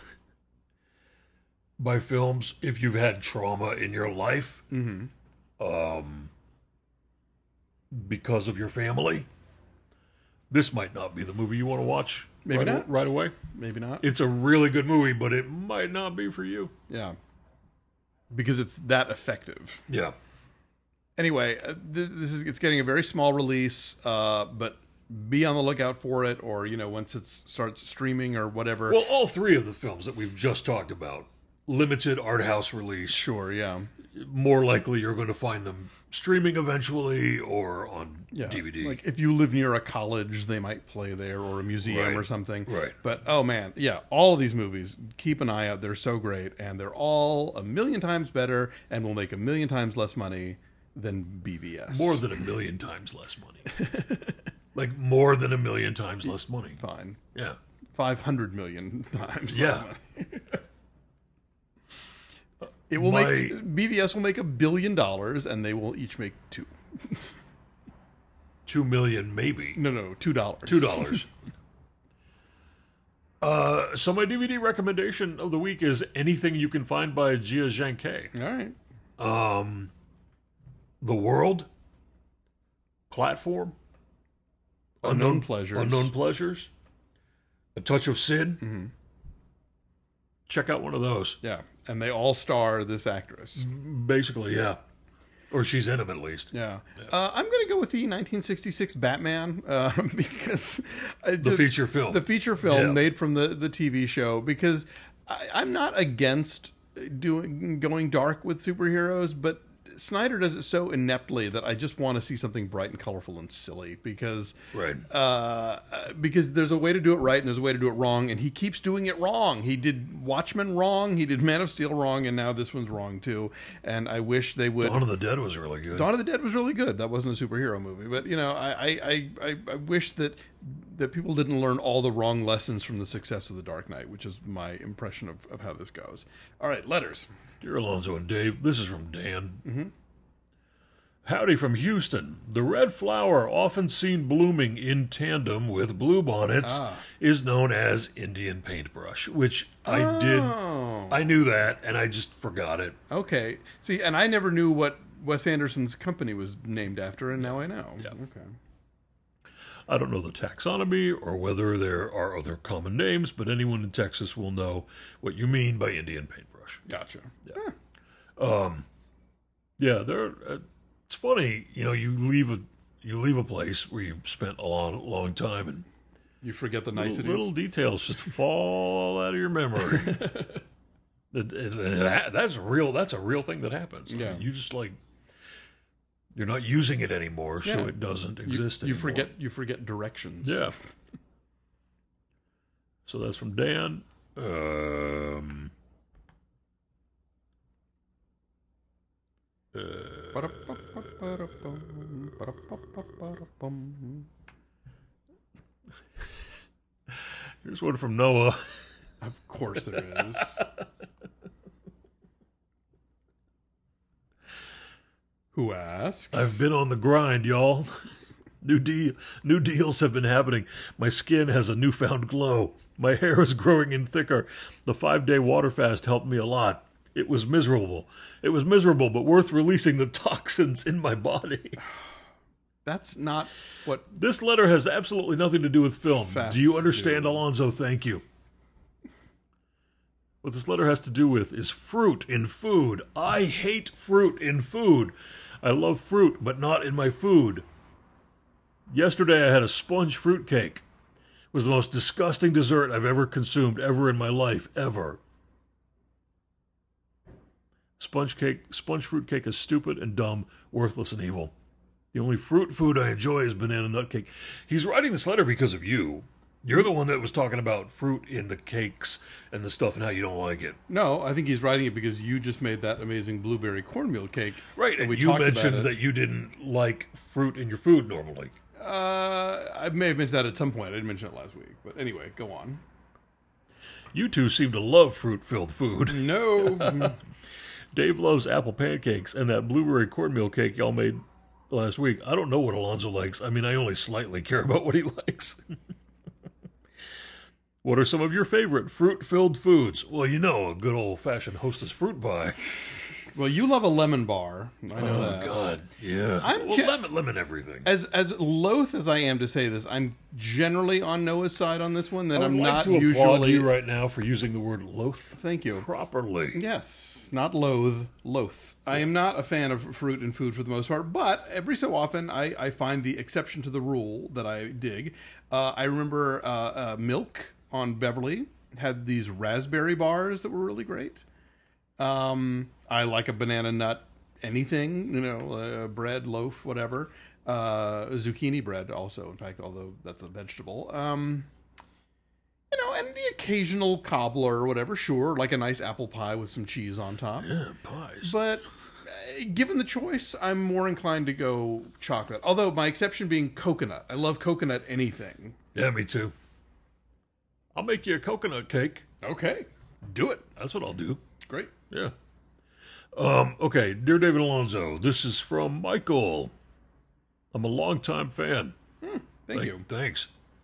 by films, if you've had trauma in your life, mm-hmm. um, because of your family, this might not be the movie you want to watch. Maybe right, not. right away. Maybe not. It's a really good movie, but it might not be for you. Yeah. Because it's that effective. Yeah. Anyway, uh, this, this is it's getting a very small release, uh, but be on the lookout for it, or, you know, once it starts streaming or whatever. Well, all three of the films that we've just talked about, limited art house release. Sure, yeah. More likely you're going to find them streaming eventually or on yeah. D V D. Like if you live near a college, they might play there, or a museum right. or something. Right. But, oh man, yeah, all of these movies, keep an eye out. They're so great, and they're all a million times better and will make a million times less money than B V S. More than a million times less money. Like more than a million times less money. Fine. Yeah. five hundred million times yeah. less money. It will My, make B V S will make a billion dollars, and they will each make two. Two million, maybe. No, no, two dollars. Two dollars. uh, so my D V D recommendation of the week is Anything You Can Find by Jia Zhangke. All right. Um, The World, Platform, Unknown Pleasures, Unknown Pleasures, A Touch of Sin, mm-hmm. check out one of those. Yeah, and they all star this actress. Basically, yeah. Or she's in them at least. Yeah. Uh, I'm going to go with the nineteen sixty-six Batman uh, because... I The just- feature film. The feature film Yeah. made from the, the T V show, because I, I'm not against doing going dark with superheroes, but Snyder does it so ineptly that I just want to see something bright and colorful and silly, because Right. uh, because there's a way to do it right and there's a way to do it wrong, and he keeps doing it wrong. He did Watchmen wrong, he did Man of Steel wrong, and now this one's wrong too. And I wish they would. Dawn of the Dead was really good. Dawn of the Dead was really good. That wasn't a superhero movie, but you know, I I, I, I wish that that people didn't learn all the wrong lessons from the success of The Dark Knight, which is my impression of, of how this goes. All right, letters. Dear Alonzo and Dave, this is from Dan. Mm-hmm. Howdy from Houston. The red flower, often seen blooming in tandem with bluebonnets, Ah. is known as Indian paintbrush, which I Oh. did. I knew that, and I just forgot it. Okay. See, and I never knew what Wes Anderson's company was named after, and now I know. Yeah. Okay. I don't know the taxonomy or whether there are other common names, but anyone in Texas will know what you mean by Indian paintbrush. Gotcha. Yeah, there. Uh, it's funny, you know. You leave a you leave a place where you spent a long, long time, and You forget the little, niceties. little details just fall out of your memory. It- it- it- that's a real. That's a real thing that happens. Yeah. You just like you're not using it anymore, so Yeah. it doesn't you, exist you anymore. forget you forget directions. Yeah. So that's from Dan. Um, uh, here's one from Noah. Of course there is. Who asks? I've been on the grind, y'all. New deal, new deals have been happening. My skin has a newfound glow. My hair is growing in thicker. The five-day water fast helped me a lot. It was miserable. It was miserable, but worth releasing the toxins in my body. That's not what. This letter has absolutely nothing to do with film. Fasts do you understand, do. Alonzo? Thank you. What this letter has to do with is fruit in food. I hate fruit in food. I love fruit, but not in my food. Yesterday I had a sponge fruit cake. It was the most disgusting dessert I've ever consumed, ever in my life, ever. Sponge cake, sponge fruit cake is stupid and dumb, worthless and evil. The only fruit food I enjoy is banana nut cake. He's writing this letter because of you. You're the one that was talking about fruit in the cakes and the stuff and how you don't like it. No, I think he's writing it because you just made that amazing blueberry cornmeal cake. Right, and we you talked about mentioned it. that you didn't like fruit in your food normally. Uh, I may have mentioned that at some point. I didn't mention it last week, but anyway, go on. You two seem to love fruit-filled food. No, Dave loves apple pancakes and that blueberry cornmeal cake y'all made last week. I don't know what Alonzo likes. I mean, I only slightly care about what he likes. What are some of your favorite fruit-filled foods? Well, you know, a good old-fashioned Hostess fruit pie. well, you love a lemon bar. I know Oh, that. God. Yeah. I'm well, ge- lemon, lemon everything. As as loath as I am to say this, I'm generally on Noah's side on this one. That I would I'm like not to applaud usually. you right now for using the word loath Thank you. properly. Yes, not loathe, loath. I am not a fan of fruit and food for the most part, but every so often I, I find the exception to the rule that I dig. Uh, I remember uh, uh, Milk on Beverly had these raspberry bars that were really great. Um, I like a banana nut anything, you know, uh, bread, loaf, whatever. Uh, zucchini bread also, in fact, although that's a vegetable. Um, you know, and the occasional cobbler or whatever, sure, like a nice apple pie with some cheese on top. Yeah, pies. But uh, given the choice, I'm more inclined to go chocolate. Although my exception being coconut. I love coconut anything. Yeah, me too. I'll make you a coconut cake. Okay, do it. That's what I'll do. Great. Yeah. Um, okay, dear David Alonzo, this is from Michael. I'm a longtime fan. Thank you. Thanks.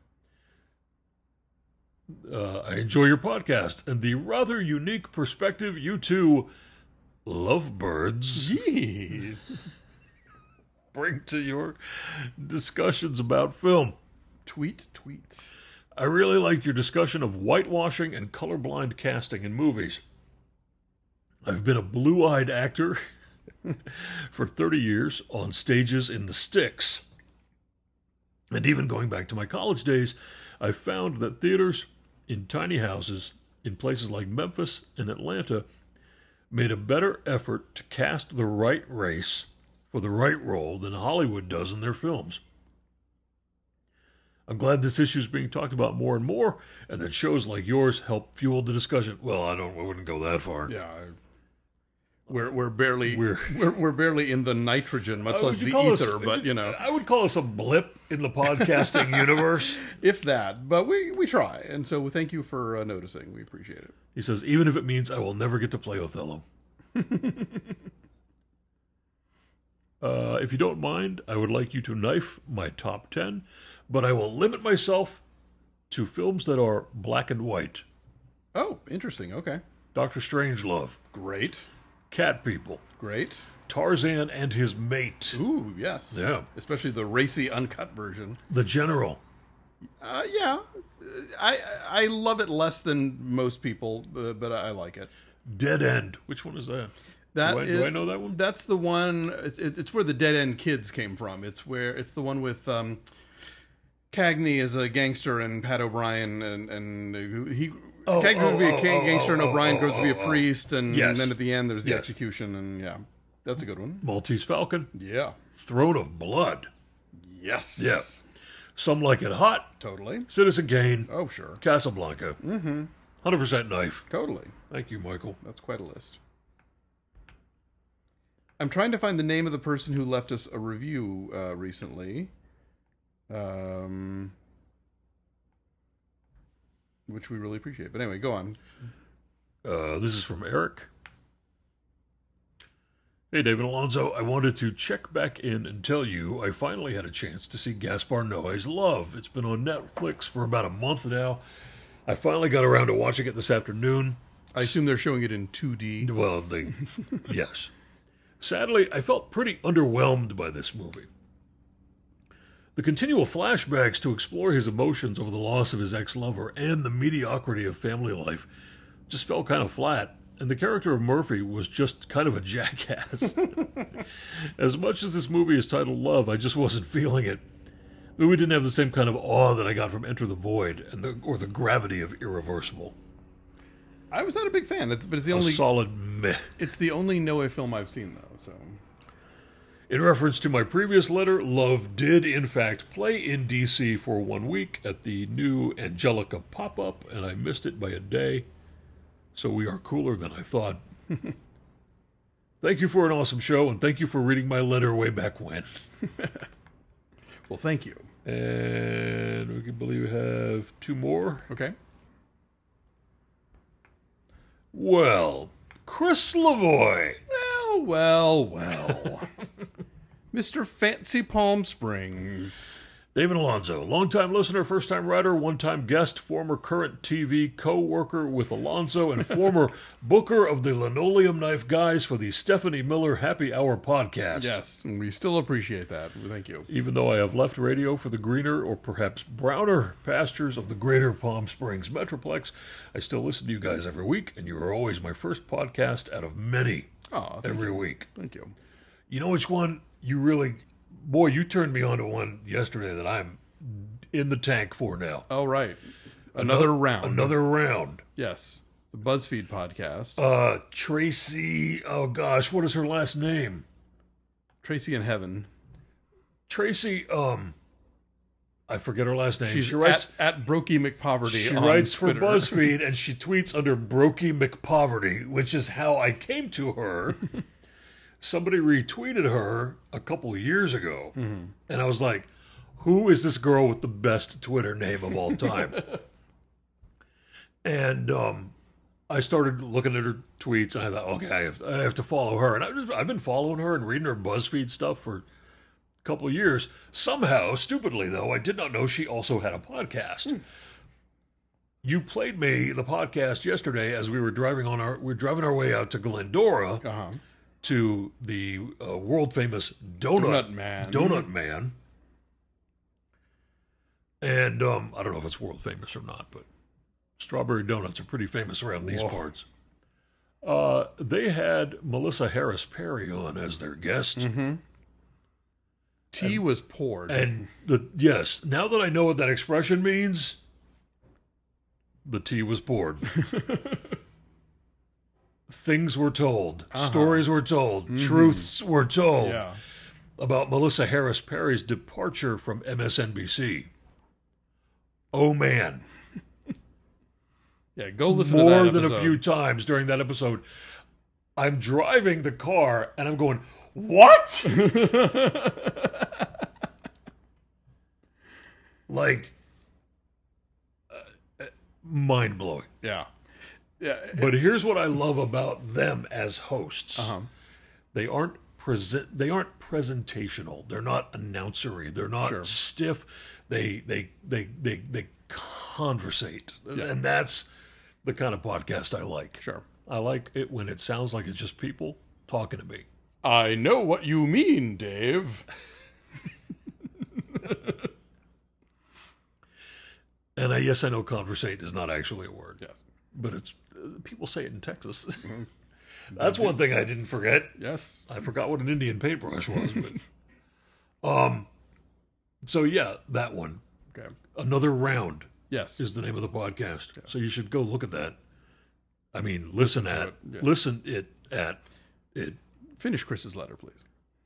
Uh, I enjoy your podcast and the rather unique perspective you two lovebirds Gee. bring to your discussions about film. Tweet tweets. I really liked your discussion of whitewashing and colorblind casting in movies. I've been a blue-eyed actor for thirty years on stages in the sticks. And even going back to my college days, I found that theaters in tiny houses in places like Memphis and Atlanta made a better effort to cast the right race for the right role than Hollywood does in their films. I'm glad this issue is being talked about more and more, and that shows like yours help fuel the discussion. Well, I don't, I wouldn't go that far. Yeah, I, we're we're barely We're- we're, we're barely in the nitrogen, much Uh, less would you the call us- ether. But you know, I would call us a blip in the podcasting universe. if that. But we we try, and so thank you for uh, noticing. We appreciate it. He says, even if it means I will never get to play Othello. uh, if you don't mind, I would like you to knife my top ten, but I will limit myself to films that are black and white. Oh, interesting. Okay, Doctor Strangelove, great, Cat People, great. Tarzan and His Mate, Ooh, yes. Yeah. Especially the racy uncut version. The General, Uh, yeah, I I love it less than most people, uh, but I like it. Dead End. Which one is that? That do, I, is- do I know that one? That's the one. It's, it's where the Dead End Kids came from. It's where it's the one with um, Cagney as a gangster and Pat O'Brien and and he. Oh, Cagney oh, would be a oh, king, oh, gangster, and oh, O'Brien oh, grows to be a oh, oh. priest, and, Yes. then at the end there's the Yes. execution, and yeah, that's a good one. Maltese Falcon, Yeah. Throne of Blood. Yes. Yeah. Some Like It Hot, Totally. Citizen Kane, Oh, sure. Casablanca. Mm-hmm. one hundred percent Knife. Totally. Thank you, Michael. That's quite a list. I'm trying to find the name of the person who left us a review uh, recently, um, which we really appreciate. But anyway, go on. Uh, this is from Eric. Hey, David Alonso. I wanted to check back in and tell you I finally had a chance to see Gaspar Noé's Love. It's been on Netflix for about a month now. I finally got around to watching it this afternoon. I assume they're showing it in two D. Well, they, yes. Sadly, I felt pretty underwhelmed by this movie. The continual flashbacks to explore his emotions over the loss of his ex-lover and the mediocrity of family life just felt kind of flat, and the character of Murphy was just kind of a jackass. As much as this movie is titled Love, I just wasn't feeling it. The movie didn't have the same kind of awe that I got from Enter the Void and the, or the gravity of Irreversible. I was not a big fan, it's, but it's the A only solid meh. it's the only Noé film I've seen though. So In reference to my previous letter, Love did, in fact, play in D C for one week at the new Angelica pop-up, and I missed it by a day. So we are cooler than I thought. Thank you for an awesome show, and thank you for reading my letter way back when. well, thank you. And we can believe we have two more. Okay. Well, Chris Lavoie. Well, well, well. Mister Fancy Palm Springs. David Alonso, longtime listener, first-time writer, one-time guest, former current T V co-worker with Alonso, and former booker of the Linoleum Knife Guys for the Stephanie Miller Happy Hour podcast. Yes, and we still appreciate that. Thank you. Even though I have left radio for the greener or perhaps browner pastures of the greater Palm Springs Metroplex, I still listen to you guys every week, and you are always my first podcast out of many Oh, thank every you. week. Thank you. You know which one you really... Boy, you turned me on to one yesterday that I'm in the tank for now. All right. Another round. Another round. Yes. The BuzzFeed podcast. Uh, Tracy, oh gosh, what is her last name? Tracy in Heaven. Tracy, um, I forget her last name. She's she writes, at, at Brokey McPoverty. she on writes for Twitter. BuzzFeed, and she tweets under Brokey McPoverty, which is how I came to her. Somebody retweeted her a couple of years ago, Mm-hmm. and I was like, who is this girl with the best Twitter name of all time? And um, I started looking at her tweets, and I thought, okay, I have, I have to follow her. And I've, just, I've been following her and reading her BuzzFeed stuff for a couple of years. Somehow, stupidly though, I did not know she also had a podcast. Hmm. You played me the podcast yesterday as we were driving on our we were driving our way out to Glendora Uh-huh. to the uh, world famous Donut, Donut Man. Donut Man. And um, I don't know if it's world famous or not, but strawberry donuts are pretty famous around these Whoa. parts. Uh, they had Melissa Harris Perry on as their guest. Mm-hmm. Tea was poured. And the yes, now that I know what that expression means, the tea was poured. Things were told. Uh-huh. Stories were told. Mm-hmm. Truths were told Yeah. about Melissa Harris Perry's departure from M S N B C. Oh, man. Yeah, go listen More to that than episode. a few times during that episode. I'm driving the car and I'm going, what? Like, uh, mind blowing. Yeah. Yeah. But here's what I love about them as hosts. Uh-huh. They aren't present. They aren't presentational. They're not announcery. They're not Sure. stiff. They they they they they conversate, Yeah. and that's the kind of podcast I like. Sure. I like it when it sounds like it's just people talking to me. I know what you mean, Dave. And I, yes, I know conversate is not actually a word. Yes. But it's uh, people say it in Texas. That's one thing I didn't forget. Yes. I forgot what an Indian paintbrush was, but um so yeah, that one. Okay. Another Round Yes. is the name of the podcast. So you should go look at that. I mean, listen, Listen to at it, yeah. listen it at it. Finish Chris's letter, please.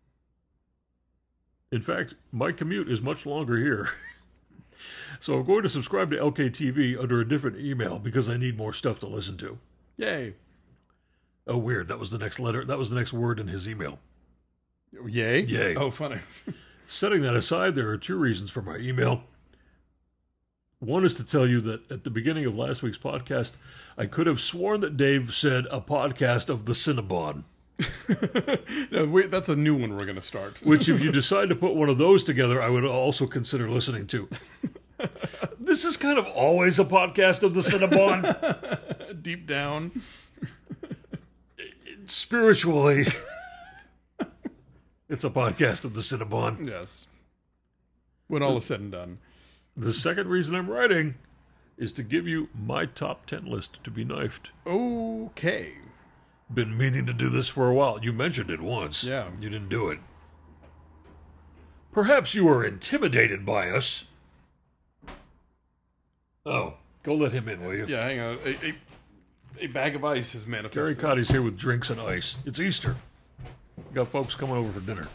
In fact, my commute is much longer here. So I'm going to subscribe to L K T V under a different email because I need more stuff to listen to. Yay. Oh, weird. That was the next letter. That was the next word in his email. Yay? Yay. Oh, funny. Setting that aside, there are two reasons for my email. One is to tell you that at the beginning of last week's podcast, I could have sworn that Dave said a podcast of the Cinnabon, No, wait, that's a new one we're going to start. which if you decide to put one of those together, I would also consider listening to. This is kind of always a podcast of the Cinnabon. Deep down. Spiritually, it's a podcast of the Cinnabon. Yes. When all is said and done. The second reason I'm writing is to give you my top ten list to be knifed. Okay. Been meaning to do this for a while. You mentioned it once. Yeah. You didn't do it. Perhaps you are intimidated by us. Oh, go let him in, will you? Yeah, hang on. A, a, a bag of ice is Gary manifested. Cotty's here with drinks and ice. It's Easter. We got folks coming over for dinner.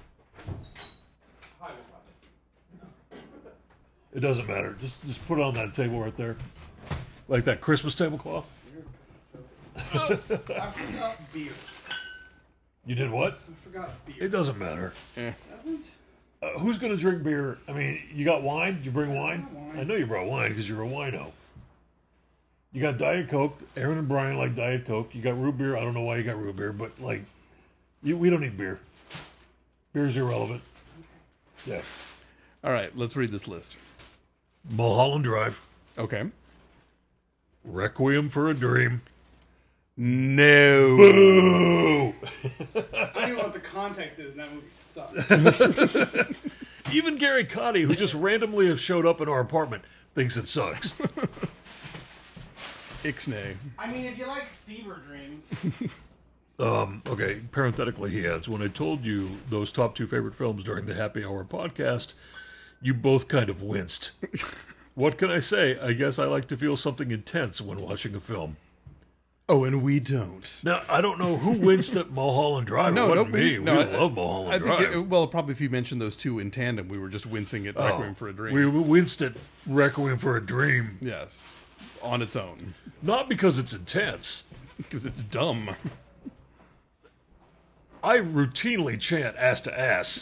It doesn't matter. Just just put it on that table right there. Like that Christmas tablecloth. I forgot beer. You did what? I forgot beer. It doesn't matter. Yeah. Uh, who's going to drink beer? I mean, you got wine? Did you bring wine? wine. I know you brought wine because you're a wino. You got Diet Coke. Aaron and Brian like Diet Coke. You got root beer. I don't know why you got root beer, but like, you, we don't need beer. Beer's irrelevant. Yeah. All right, let's read this list. Mulholland Drive. Okay. Requiem for a Dream. No. Boo! I don't even know what the context is, and that movie sucks. Even Gary Cotty, who just randomly have showed up in our apartment, thinks it sucks. Ixnay. I mean, if you like fever dreams, Um, okay, parenthetically, he adds, when I told you those top two favorite films during the Happy Hour podcast, you both kind of winced. What can I say? I guess I like to feel something intense when watching a film. Oh, and we don't. Now, I don't know who winced at Mulholland Drive. No, it wasn't nobody- me. no, we I- love Mulholland I Drive. think, it, well, probably if you mentioned those two in tandem, we were just wincing at Requiem for a Dream. We winced at Requiem for a Dream. Yes. On its own. Not because it's intense. Because it's dumb. I routinely chant ass to ass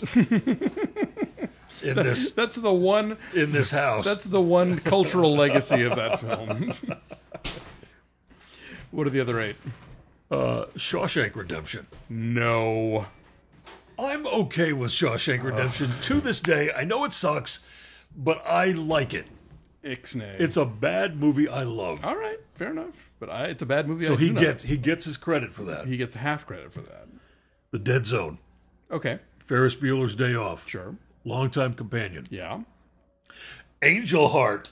in this That's the one in this house. that's the one cultural legacy of that film. What are the other eight? uh, Shawshank Redemption. No. I'm okay with Shawshank Redemption to this day. I know it sucks, but I like it. Ixnay. It's a bad movie I love. all right, fair enough. But I, it's a bad movie. So I do he not. gets he gets his credit for that. he gets half credit for that. The Dead Zone. Okay, Ferris Bueller's Day Off. sure. Longtime companion. Yeah. Angel Heart.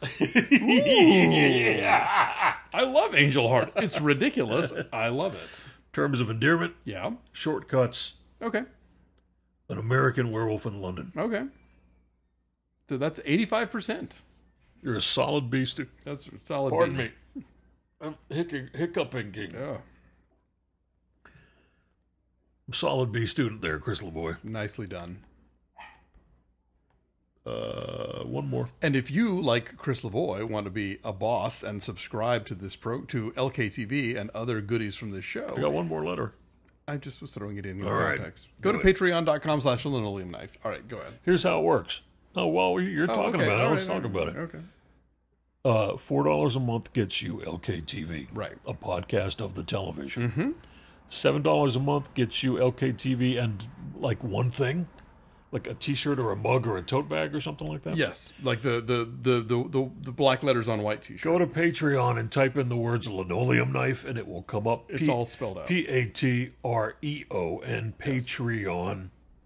I love Angel Heart. It's ridiculous. I love it. Terms of endearment, Yeah. shortcuts, Okay. An American Werewolf in London. Okay. So that's eighty-five percent. You're a solid B student. That's a solid. Pardon B. me. I'm hiccup- hiccuping. Yeah. Solid B student there, Chris LeBoy. Nicely done. Uh, one more. And if you, like Chris Lavoie, want to be a boss and subscribe to this pro to L K T V and other goodies from this show, I got one more letter. I just was throwing it in your All right. context. Go Do to patreon.com slash linoleum knife. All right, go ahead. Here's how it works. Oh, while you're Oh, talking okay. about it, All let's right, talk all about right. it. Okay. Uh, Four dollars a month gets you L K T V, Right. a podcast of the television. Mm-hmm. Seven dollars a month gets you L K T V and like one thing, like a T-shirt or a mug or a tote bag or something like that. Yes, like the the the the, the, the black letters on white t-shirt. Go to Patreon and type in the words linoleum knife, and it will come up. It's all spelled out. P A T R E O N Patreon.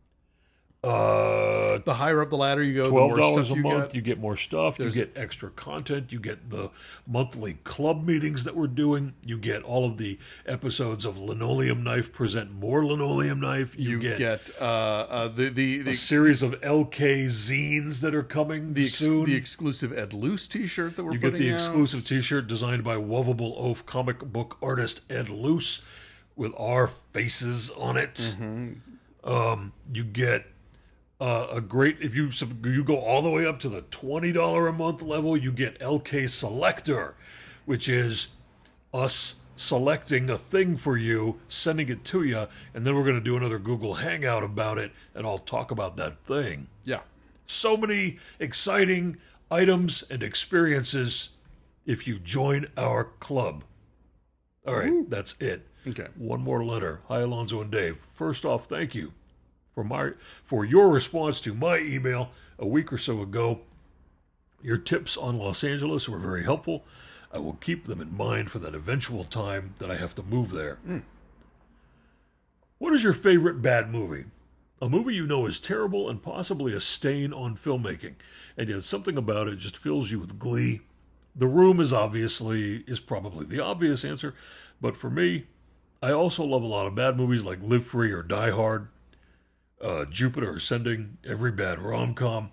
Uh, The higher up the ladder you go, the Twelve more dollars stuff a you month, get. you get more stuff. There's- you get extra content. You get the monthly club meetings that we're doing. You get all of the episodes of Linoleum Knife present more Linoleum Knife. You, You get, get, uh, uh, the the a the, series of L K zines that are coming the, ex- soon. the exclusive Ed Loose t-shirt that we're You get putting the out. exclusive T-shirt designed by Lovable Oaf comic book artist Ed Luce with our faces on it. Mm-hmm. Um, you get uh, a great if you sub- you go all the way up to the twenty dollar a month level. You get L K Selector, which is us selecting a thing for you, sending it to you, and then we're going to do another Google Hangout about it, and I'll talk about that thing. Yeah. So many exciting items and experiences if you join our club. All right, that's it. Okay. One more letter. Hi, Alonzo and Dave. First off, thank you for my for your response to my email a week or so ago. Your tips on Los Angeles were very helpful. I will keep them in mind for that eventual time that I have to move there. Mm. What is your favorite bad movie? A movie you know is terrible and possibly a stain on filmmaking, and yet something about it just fills you with glee. The Room is obviously is probably the obvious answer, but for me, I also love a lot of bad movies like Live Free or Die Hard, uh, Jupiter Ascending, every bad rom-com.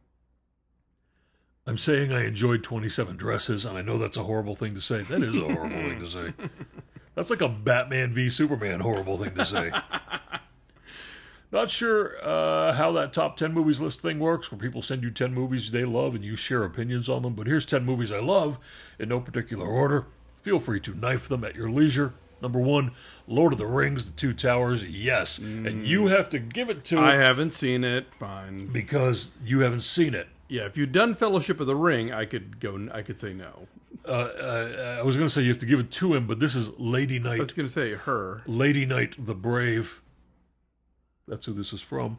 I'm saying I enjoyed twenty-seven Dresses, and I know that's a horrible thing to say. That is a horrible thing to say. That's like a Batman v Superman horrible thing to say. Not sure uh, how that top ten movies list thing works, where people send you ten movies they love and you share opinions on them. But here's ten movies I love in no particular order. Feel free to knife them at your leisure. Number one, Lord of the Rings, The Two Towers. Yes. Mm. And you have to give it to I it haven't seen it. Fine. because you haven't seen it. Yeah, if you'd done Fellowship of the Ring, I could go. I could say no. Uh, uh, I was going to say you have to give it to him, but this is Lady I Knight. was going to say her. Lady Knight the Brave. That's who this is from.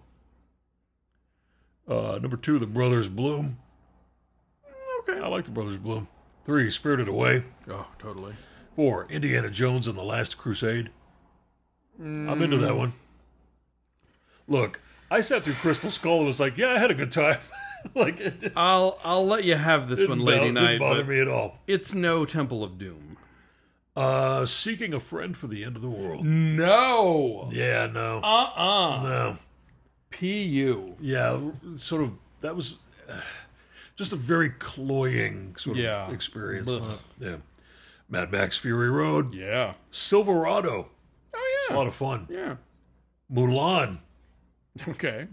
Uh, number two, The Brothers Bloom. Okay. I like The Brothers Bloom. Three, Spirited Away. Oh, totally. Four, Indiana Jones and the Last Crusade. I'm into that one. Look, I sat through Crystal Skull and was like, yeah, I had a good time. like, it didn't, I'll I'll let you have this one, Lady didn't Knight. bother But me at all. it's no Temple of Doom. Uh, Seeking a Friend for the End of the World. No. Yeah, no. Uh uh No. P U. Yeah, sort of, that was uh, just a very cloying sort of Yeah. experience. Ugh. Uh, yeah. Mad Max Fury Road. Yeah. Silverado. Oh It's a yeah. lot of fun. Yeah. Mulan. Okay.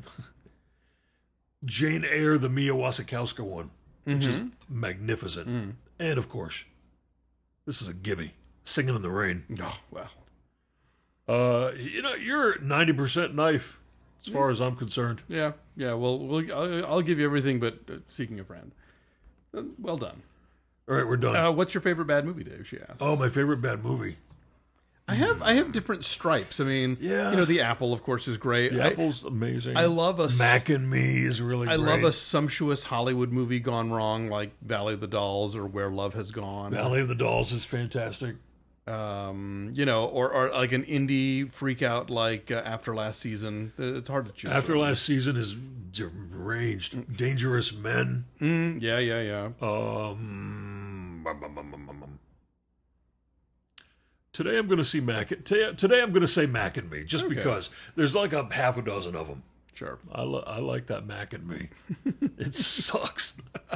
Jane Eyre, the Mia Wasikowska one, which is Mm-hmm. magnificent. Mm. And of course, this is a gimme. Singing in the Rain. Oh well. Uh, you know, you're ninety percent knife, as far as I'm concerned. Yeah. Yeah. Well, we'll I'll, I'll give you everything, but uh, Seeking a Friend. Uh, well done. All right, we're done. Uh, what's your favorite bad movie, Dave? She asks. oh, my favorite bad movie. I have I have different stripes. I mean, Yeah. you know, The Apple, of course, is great. The I, Apple's amazing. I love a Mac and Me is really I great. love a sumptuous Hollywood movie gone wrong, like Valley of the Dolls or Where Love Has Gone. Valley of the Dolls is fantastic. Um, you know, or, or like an indie freak out like uh, After Last Season. It's hard to choose. After Last Season is deranged. Dangerous Men. Mm, yeah, yeah, yeah. Um, bum, bum, bum, bum, bum, bum. Today I'm going to see Mac. Today, today I'm going to say Mac and Me, just Okay. because there's like a half a dozen of them. Sure. I, li- I like that Mac and Me. It sucks.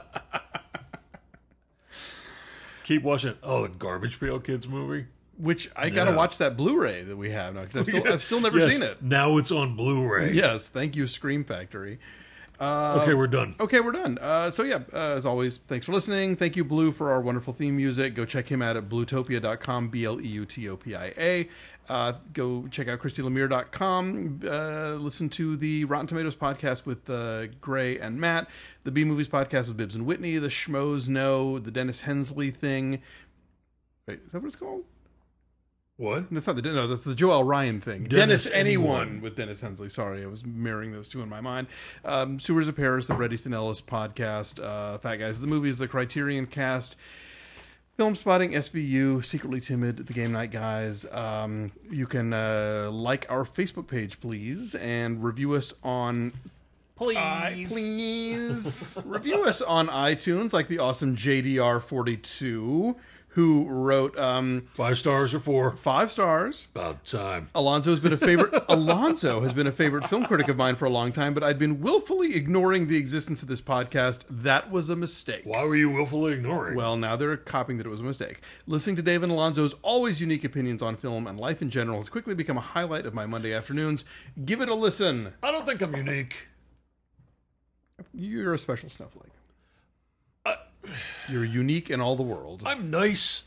Keep watching. Oh, the Garbage Pail Kids movie. Which I got to Yeah. watch that Blu-ray that we have now because I've still, I've still never Yes, seen it. Now it's on Blu-ray. Yes, thank you, Scream Factory. Uh, Okay, we're done. Okay, we're done. Uh, so yeah, uh, as always, thanks for listening. Thank you, Blue, for our wonderful theme music. Go check him out at bluetopia dot com, B L E U T O P I A. Uh, go check out christy lemire dot com. Uh, listen to the Rotten Tomatoes podcast with uh, Gray and Matt. The B-Movies podcast with Bibbs and Whitney. The Schmoes Know. The Dennis Hensley thing. Wait, is that what it's called? What? That's not the no. That's the Joel Ryan thing. Dennis Dennis, Anyone. Anyone. with Dennis Hensley. Sorry, I was mirroring those two in my mind. Um, Sewers of Paris, the Bret Easton Ellis podcast, uh, Fat Guys, the movies, the Criterion Cast, Film Spotting, S V U, Secretly Timid, the Game Night Guys. Um, you can uh, like our Facebook page, please, and review us on. Please. I- please review us on iTunes, like the awesome J D R forty-two, who wrote um, Five stars or four? five stars. About time. Alonzo's been a favorite. Alonzo has been a favorite film critic of mine for a long time, but I'd been willfully ignoring the existence of this podcast. That was a mistake. Why were you willfully ignoring? Well, now they're copying that it was a mistake. Listening to Dave and Alonzo's always unique opinions on film and life in general has quickly become a highlight of my Monday afternoons. Give it a listen. I don't think I'm unique. You're a special snowflake. I, You're unique in all the world. I'm nice.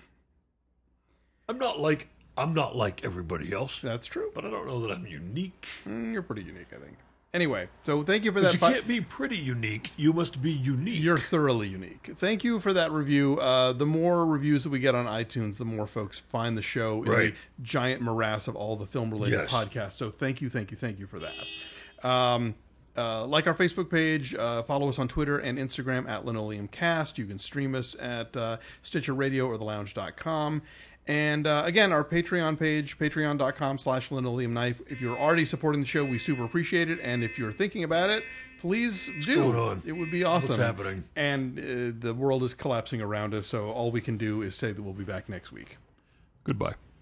I'm not like I'm not like everybody else, That's true. but I don't know that I'm unique. Mm, You're pretty unique, I think. Anyway, so thank you for But that. you fi- can't be pretty unique. You must be unique. You're thoroughly unique. Thank you for that review. Uh, the more reviews that we get on iTunes, the more folks find the show in Right. the giant morass of all the film-related Yes. podcasts. So thank you, thank you, thank you for that. Um, uh, like our Facebook page, uh, follow us on Twitter and Instagram at LinoleumCast. You can stream us at uh, Stitcher Radio or the lounge dot com. And uh, again, our Patreon page, patreon.com slash linoleumknife. If you're already supporting the show, we super appreciate it. And if you're thinking about it, please do. going on? It would be awesome. What's happening? And uh, the world is collapsing around us, so all we can do is say that we'll be back next week. Goodbye.